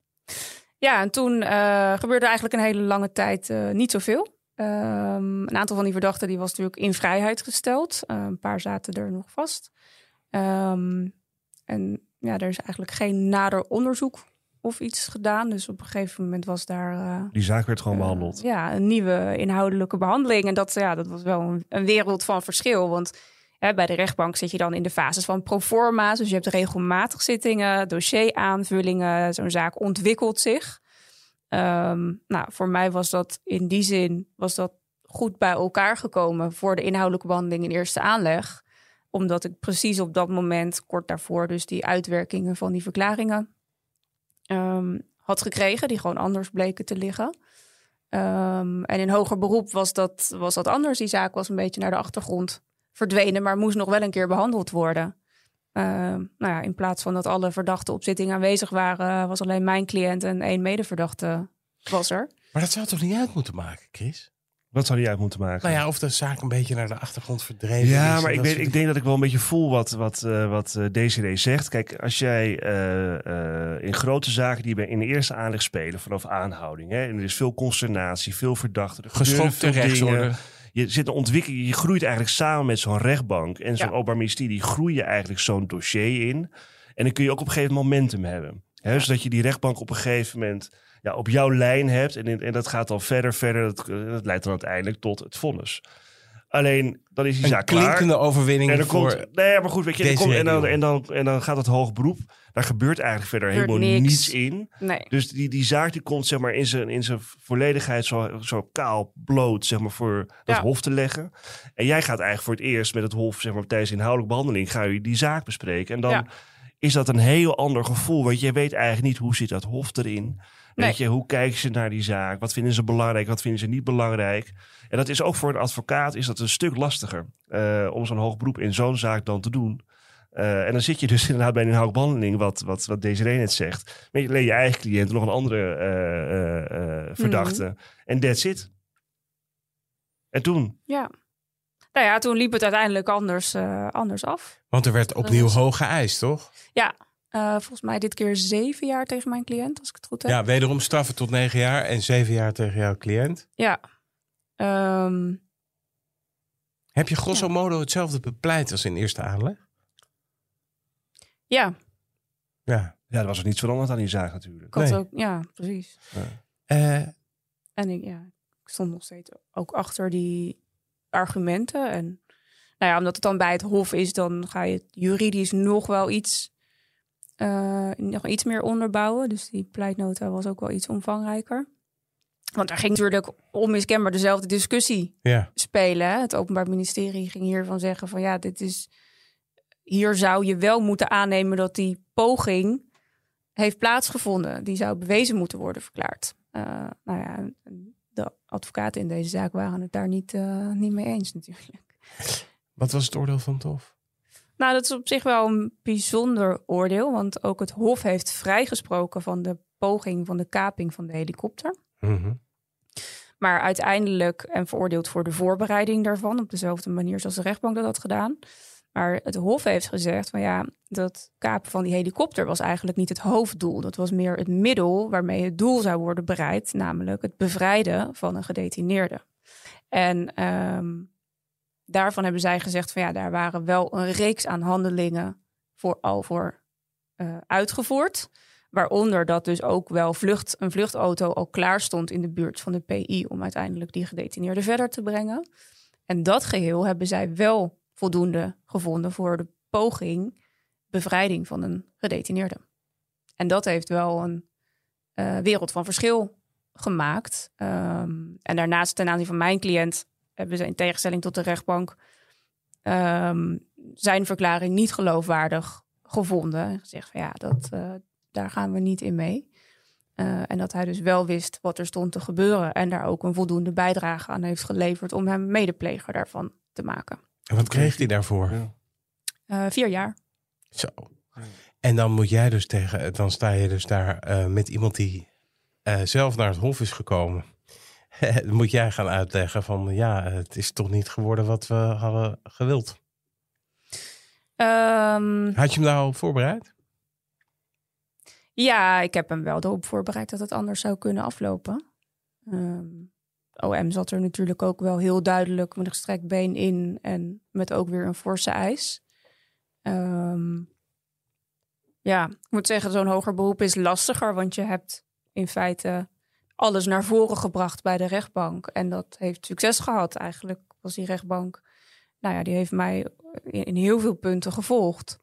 Speaker 3: Ja, en toen uh, gebeurde eigenlijk een hele lange tijd uh, niet zoveel. Um, een aantal van die verdachten die was natuurlijk in vrijheid gesteld. Uh, een paar zaten er nog vast. Um, en ja, er is eigenlijk geen nader onderzoek of iets gedaan. Dus op een gegeven moment was daar... Uh,
Speaker 5: Die zaak werd gewoon
Speaker 3: uh,
Speaker 5: behandeld.
Speaker 3: Ja, een nieuwe inhoudelijke behandeling. En dat, ja, dat was wel een, een wereld van verschil. Want hè, bij de rechtbank zit je dan in de fases van proforma's. Dus je hebt regelmatig zittingen, dossieraanvullingen. Zo'n zaak ontwikkelt zich. Um, nou, voor mij was dat in die zin was dat goed bij elkaar gekomen voor de inhoudelijke behandeling in eerste aanleg. Omdat ik precies op dat moment, kort daarvoor, dus die uitwerkingen van die verklaringen um, had gekregen, die gewoon anders bleken te liggen. Um, en in hoger beroep was dat, was dat anders. Die zaak was een beetje naar de achtergrond verdwenen, maar moest nog wel een keer behandeld worden. Uh, nou ja, in plaats van dat alle verdachten op zitting aanwezig waren, was alleen mijn cliënt en één medeverdachte was er.
Speaker 4: Maar dat zou toch niet uit moeten maken, Chris?
Speaker 5: Wat zou die uit moeten maken?
Speaker 4: Nou ja, of de zaak een beetje naar de achtergrond verdreven
Speaker 5: Ja,
Speaker 4: is.
Speaker 5: maar ik, weet, ik denk dat ik wel een beetje voel wat, wat, uh, wat uh, Desiree zegt. Kijk, als jij uh, uh, in grote zaken die bij in de eerste aanleg spelen vanaf aanhouding, hè, en er is veel consternatie, veel verdachten,
Speaker 4: geschokte rechtsorde.
Speaker 5: Je zit een ontwikkeling, je groeit eigenlijk samen met zo'n rechtbank en zo'n ja. openbaar ministerie, groei je eigenlijk zo'n dossier in. En dan kun je ook op een gegeven moment momentum hebben. Hè, zodat je die rechtbank op een gegeven moment ja, op jouw lijn hebt. En, en dat gaat dan verder, verder. Dat, dat leidt dan uiteindelijk tot het vonnis. Alleen, dan is die
Speaker 4: een
Speaker 5: zaak klaar. Een
Speaker 4: klinkende overwinning
Speaker 5: en dan
Speaker 4: voor
Speaker 5: komt, nee, maar goed, weet je, dan komt, en, dan, en, dan, en dan gaat het hoog beroep. Daar gebeurt eigenlijk verder
Speaker 3: gebeurt
Speaker 5: helemaal
Speaker 3: niks.
Speaker 5: niets in.
Speaker 3: Nee.
Speaker 5: Dus die, die zaak die komt zeg maar, in zijn in zijn volledigheid zo, zo kaal bloot zeg maar, voor dat
Speaker 3: ja.
Speaker 5: hof te leggen. En jij gaat eigenlijk voor het eerst met het hof zeg maar, tijdens inhoudelijke behandeling ga je die zaak bespreken. En dan
Speaker 3: Ja.
Speaker 5: is dat een heel ander gevoel. Want je weet eigenlijk niet hoe zit dat hof erin.
Speaker 3: Nee.
Speaker 5: Weet je, hoe kijken ze naar die zaak? Wat vinden ze belangrijk? Wat vinden ze niet belangrijk? En dat is ook voor een advocaat is dat een stuk lastiger. Uh, om zo'n hoog beroep in zo'n zaak dan te doen. Uh, en dan zit je dus inderdaad bij een inhoudelijke behandeling, wat, wat, wat Desiree net zegt. Met alleen je eigen cliënt, nog een andere uh, uh, uh, verdachte. Mm. En that's it. En toen?
Speaker 3: Ja. Nou ja, toen liep het uiteindelijk anders, uh, anders af.
Speaker 4: Want er werd opnieuw was... hoog geëist, toch?
Speaker 3: Ja. Uh, volgens mij dit keer zeven jaar tegen mijn cliënt, als ik het goed heb.
Speaker 4: Ja, wederom straffen tot negen jaar en zeven jaar tegen jouw cliënt.
Speaker 3: Ja. Um,
Speaker 4: heb je grosso ja. modo hetzelfde bepleit als in eerste aanleg?
Speaker 3: Ja.
Speaker 5: Ja, ja er was er niets veranderd aan die zaak natuurlijk.
Speaker 3: Ik had
Speaker 4: nee.
Speaker 3: ook, ja, precies.
Speaker 4: Ja. Uh,
Speaker 3: en ik, ja, ik stond nog steeds ook achter die argumenten. En nou ja, omdat het dan bij het hof is, dan ga je het juridisch nog wel iets... Uh, nog iets meer onderbouwen. Dus die pleitnota was ook wel iets omvangrijker. Want er ging natuurlijk onmiskenbaar dezelfde discussie
Speaker 4: ja.
Speaker 3: spelen. Hè? Het Openbaar Ministerie ging hiervan zeggen van ja, dit is... Hier zou je wel moeten aannemen dat die poging heeft plaatsgevonden. Die zou bewezen moeten worden verklaard. Uh, nou ja, de advocaten in deze zaak waren het daar niet, uh, niet mee eens natuurlijk.
Speaker 4: Wat was het oordeel van het Hof?
Speaker 3: Nou, dat is op zich wel een bijzonder oordeel. Want ook het Hof heeft vrijgesproken van de poging van de kaping van de helikopter.
Speaker 4: Mm-hmm.
Speaker 3: Maar uiteindelijk en veroordeeld voor de voorbereiding daarvan. Op dezelfde manier zoals de rechtbank dat had gedaan. Maar het Hof heeft gezegd van ja, dat kapen van die helikopter was eigenlijk niet het hoofddoel. Dat was meer het middel waarmee het doel zou worden bereikt. Namelijk het bevrijden van een gedetineerde. En... Um, Daarvan hebben zij gezegd van ja, daar waren wel een reeks aan handelingen voor, al voor uh, uitgevoerd. Waaronder dat dus ook wel vlucht, een vluchtauto al klaar stond in de buurt van de P I om uiteindelijk die gedetineerde verder te brengen. En dat geheel hebben zij wel voldoende gevonden voor de poging bevrijding van een gedetineerde. En dat heeft wel een uh, wereld van verschil gemaakt. Um, en daarnaast ten aanzien van mijn cliënt hebben ze in tegenstelling tot de rechtbank um, zijn verklaring niet geloofwaardig gevonden. En gezegd van ja, dat, uh, daar gaan we niet in mee. Uh, en dat hij dus wel wist wat er stond te gebeuren en daar ook een voldoende bijdrage aan heeft geleverd om hem medepleger daarvan te maken.
Speaker 4: En wat kreeg hij daarvoor?
Speaker 5: Ja.
Speaker 3: Uh, vier jaar.
Speaker 4: Zo. En dan moet jij dus tegen, dan sta je dus daar uh, met iemand die uh, zelf naar het hof is gekomen. Dan moet jij gaan uitleggen van ja, het is toch niet geworden wat we hadden gewild.
Speaker 3: Um,
Speaker 4: Had je hem daarop voorbereid?
Speaker 3: Ja, ik heb hem wel erop voorbereid dat het anders zou kunnen aflopen. Um, O M zat er natuurlijk ook wel heel duidelijk met een gestrekt been in en met ook weer een forse eis. Um, ja, ik moet zeggen, zo'n hoger beroep is lastiger, want je hebt in feite alles naar voren gebracht bij de rechtbank. En dat heeft succes gehad. Eigenlijk was die rechtbank, nou ja, die heeft mij in, in heel veel punten gevolgd.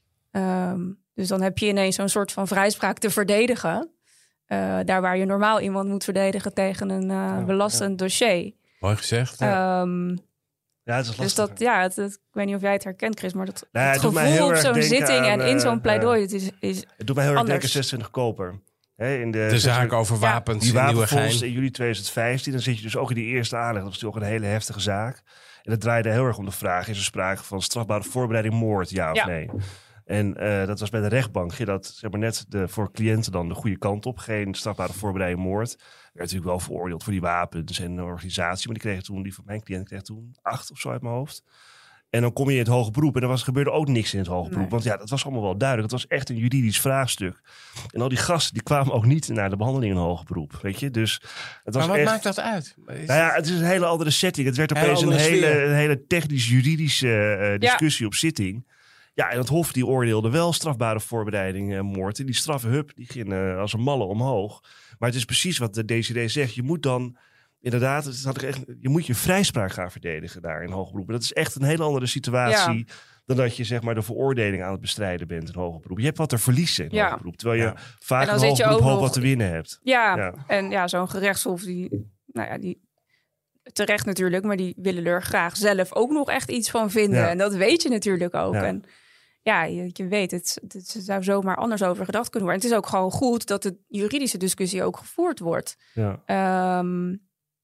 Speaker 3: Um, dus dan heb je ineens zo'n soort van vrijspraak te verdedigen. Uh, daar waar je normaal iemand moet verdedigen tegen een uh, ja, belastend ja. dossier.
Speaker 4: Mooi gezegd. Ja.
Speaker 3: Um,
Speaker 5: ja, het is lastig.
Speaker 3: Dus dat, ja, het, het, ik weet niet of jij het herkent, Chris, maar dat
Speaker 5: nee,
Speaker 3: het
Speaker 5: het
Speaker 3: gevoel op zo'n zitting
Speaker 5: aan,
Speaker 3: en in zo'n
Speaker 5: uh,
Speaker 3: pleidooi, het is, is
Speaker 5: het doet mij heel erg
Speaker 3: anders.
Speaker 5: denken zesentwintig Koper. He, in de
Speaker 4: de zaak over wapens
Speaker 5: ja,
Speaker 4: in Nieuwegein.
Speaker 5: In juli twintig vijftien, dan zit je dus ook in die eerste aanleg. Dat was natuurlijk ook een hele heftige zaak. En dat draaide heel erg om de vraag, is er sprake van strafbare voorbereiding moord, ja of ja. nee? En uh, dat was bij de rechtbank. Ging dat zeg maar, net de, voor cliënten dan de goede kant op. Geen strafbare voorbereiding moord. Werd natuurlijk wel veroordeeld voor die wapens en een organisatie. Maar die kreeg toen, die van mijn cliënt kreeg toen acht of zo uit mijn hoofd. En dan kom je in het hoge beroep. En er was, gebeurde ook niks in het hoge beroep. Nee. Want ja, dat was allemaal wel duidelijk. Het was echt een juridisch vraagstuk. En al die gasten die kwamen ook niet naar de behandeling in het hoge beroep. Weet je? Dus het was
Speaker 4: maar wat
Speaker 5: echt,
Speaker 4: maakt dat uit?
Speaker 5: Nou ja, het is een hele andere setting. Het werd opeens een hele, een hele technisch-juridische uh, discussie ja. op zitting. Ja, en het Hof die oordeelde wel strafbare voorbereiding uh, moord. En die straffen, hup, die gingen uh, als een malle omhoog. Maar het is precies wat de D C D zegt. Je moet dan, inderdaad, het had ik echt, je moet je vrijspraak gaan verdedigen daar in hoger beroep. En dat is echt een hele andere situatie ja. dan dat je zeg maar de veroordeling aan het bestrijden bent in hoger beroep. Je hebt wat te verliezen in ja. hoger beroep. Terwijl je ja. vaak in hoger beroep hoop wat te winnen hebt.
Speaker 3: Ja, ja. en ja, zo'n gerechtshof die, nou ja, die... terecht natuurlijk, maar die willen er graag zelf ook nog echt iets van vinden. Ja. En dat weet je natuurlijk ook. Ja. En ja, je, je weet, het, het zou zomaar anders over gedacht kunnen worden. En het is ook gewoon goed dat de juridische discussie ook gevoerd wordt. Ja. Um,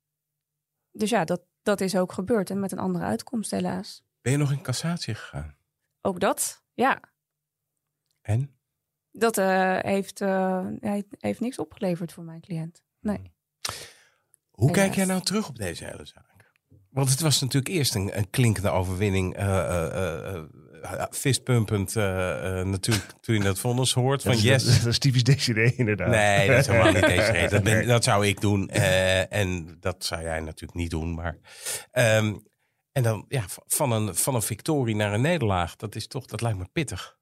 Speaker 3: dus ja, dat, dat is ook gebeurd. En met een andere uitkomst helaas.
Speaker 4: Ben je nog in cassatie gegaan?
Speaker 3: Ook dat, ja.
Speaker 4: En?
Speaker 3: Dat uh, heeft, uh, heeft niks opgeleverd voor mijn cliënt. Nee.
Speaker 4: Hoe kijk jij nou terug op deze hele zaak? Want het was natuurlijk eerst een, een klinkende overwinning. Uh, uh, uh, fistpumpend uh, uh, natuurlijk toen je dat vonnis hoort. Van
Speaker 5: dat,
Speaker 4: yes.
Speaker 5: dat, dat is typisch D C D inderdaad.
Speaker 4: Nee, dat is helemaal niet D C D. Dat, ben, dat zou ik doen. Uh, en dat zou jij natuurlijk niet doen. Maar, um, en dan ja, van een, van een victorie naar een nederlaag. Dat is toch, dat lijkt me pittig.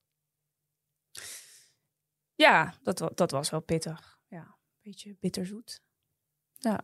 Speaker 3: Ja, dat, dat was wel pittig. Ja, een beetje bitterzoet. Ja.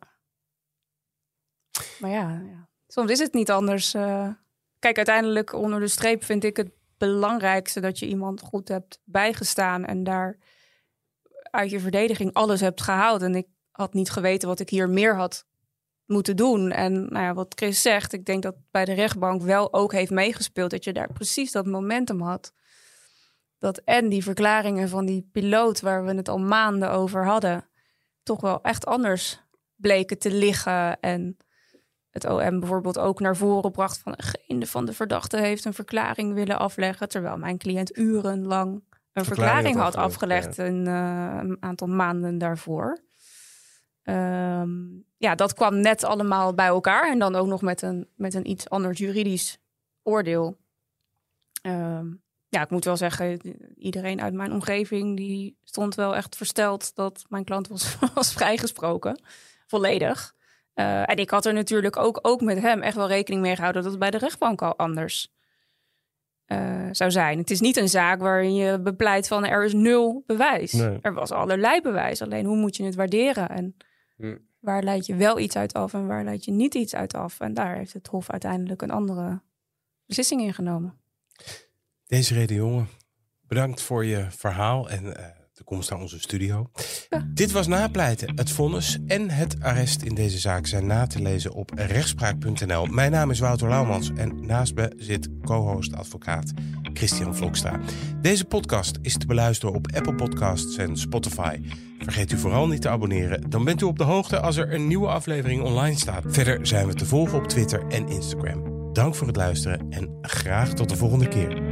Speaker 3: Maar ja, ja, soms is het niet anders. Uh, kijk, uiteindelijk onder de streep vind ik het belangrijkste dat je iemand goed hebt bijgestaan en daar uit je verdediging alles hebt gehaald. En ik had niet geweten wat ik hier meer had moeten doen. En nou ja, wat Chris zegt, ik denk dat bij de rechtbank wel ook heeft meegespeeld dat je daar precies dat momentum had. Dat en die verklaringen van die piloot waar we het al maanden over hadden, toch wel echt anders bleken te liggen. En het O M bijvoorbeeld ook naar voren bracht van geen van de verdachten heeft een verklaring willen afleggen. Terwijl mijn cliënt urenlang een verklaring, verklaring had afgelegd ja. een, uh, een aantal maanden daarvoor. Um, ja, dat kwam net allemaal bij elkaar. En dan ook nog met een, met een iets anders juridisch oordeel. Um, ja, ik moet wel zeggen, iedereen uit mijn omgeving die stond wel echt versteld dat mijn klant was, was vrijgesproken. Volledig. Uh, en ik had er natuurlijk ook, ook met hem echt wel rekening mee gehouden dat het bij de rechtbank al anders uh, zou zijn. Het is niet een zaak waarin je bepleit van er is nul bewijs. Nee. Er was allerlei bewijs. Alleen hoe moet je het waarderen? En hm. waar leid je wel iets uit af en waar leid je niet iets uit af? En daar heeft het Hof uiteindelijk een andere beslissing ingenomen.
Speaker 4: Desiree de Jonge, bedankt voor je verhaal en uh, de komst naar onze studio. Ja. Dit was Napleiten. Het vonnis en het arrest in deze zaak zijn na te lezen op rechtspraak punt n l. Mijn naam is Wouter Laumans en naast me zit co-host advocaat Christian Vlokstra. Deze podcast is te beluisteren op Apple Podcasts en Spotify. Vergeet u vooral niet te abonneren. Dan bent u op de hoogte als er een nieuwe aflevering online staat. Verder zijn we te volgen op Twitter en Instagram. Dank voor het luisteren en graag tot de volgende keer.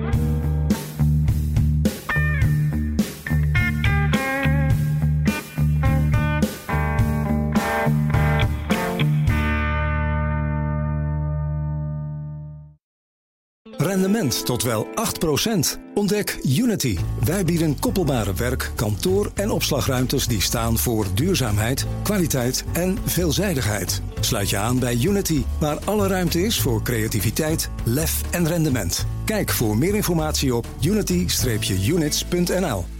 Speaker 1: Rendement tot wel acht procent. Ontdek Unity. Wij bieden koppelbare werk, kantoor en opslagruimtes die staan voor duurzaamheid, kwaliteit en veelzijdigheid. Sluit je aan bij Unity, waar alle ruimte is voor creativiteit, lef en rendement. Kijk voor meer informatie op unity dash units punt n l.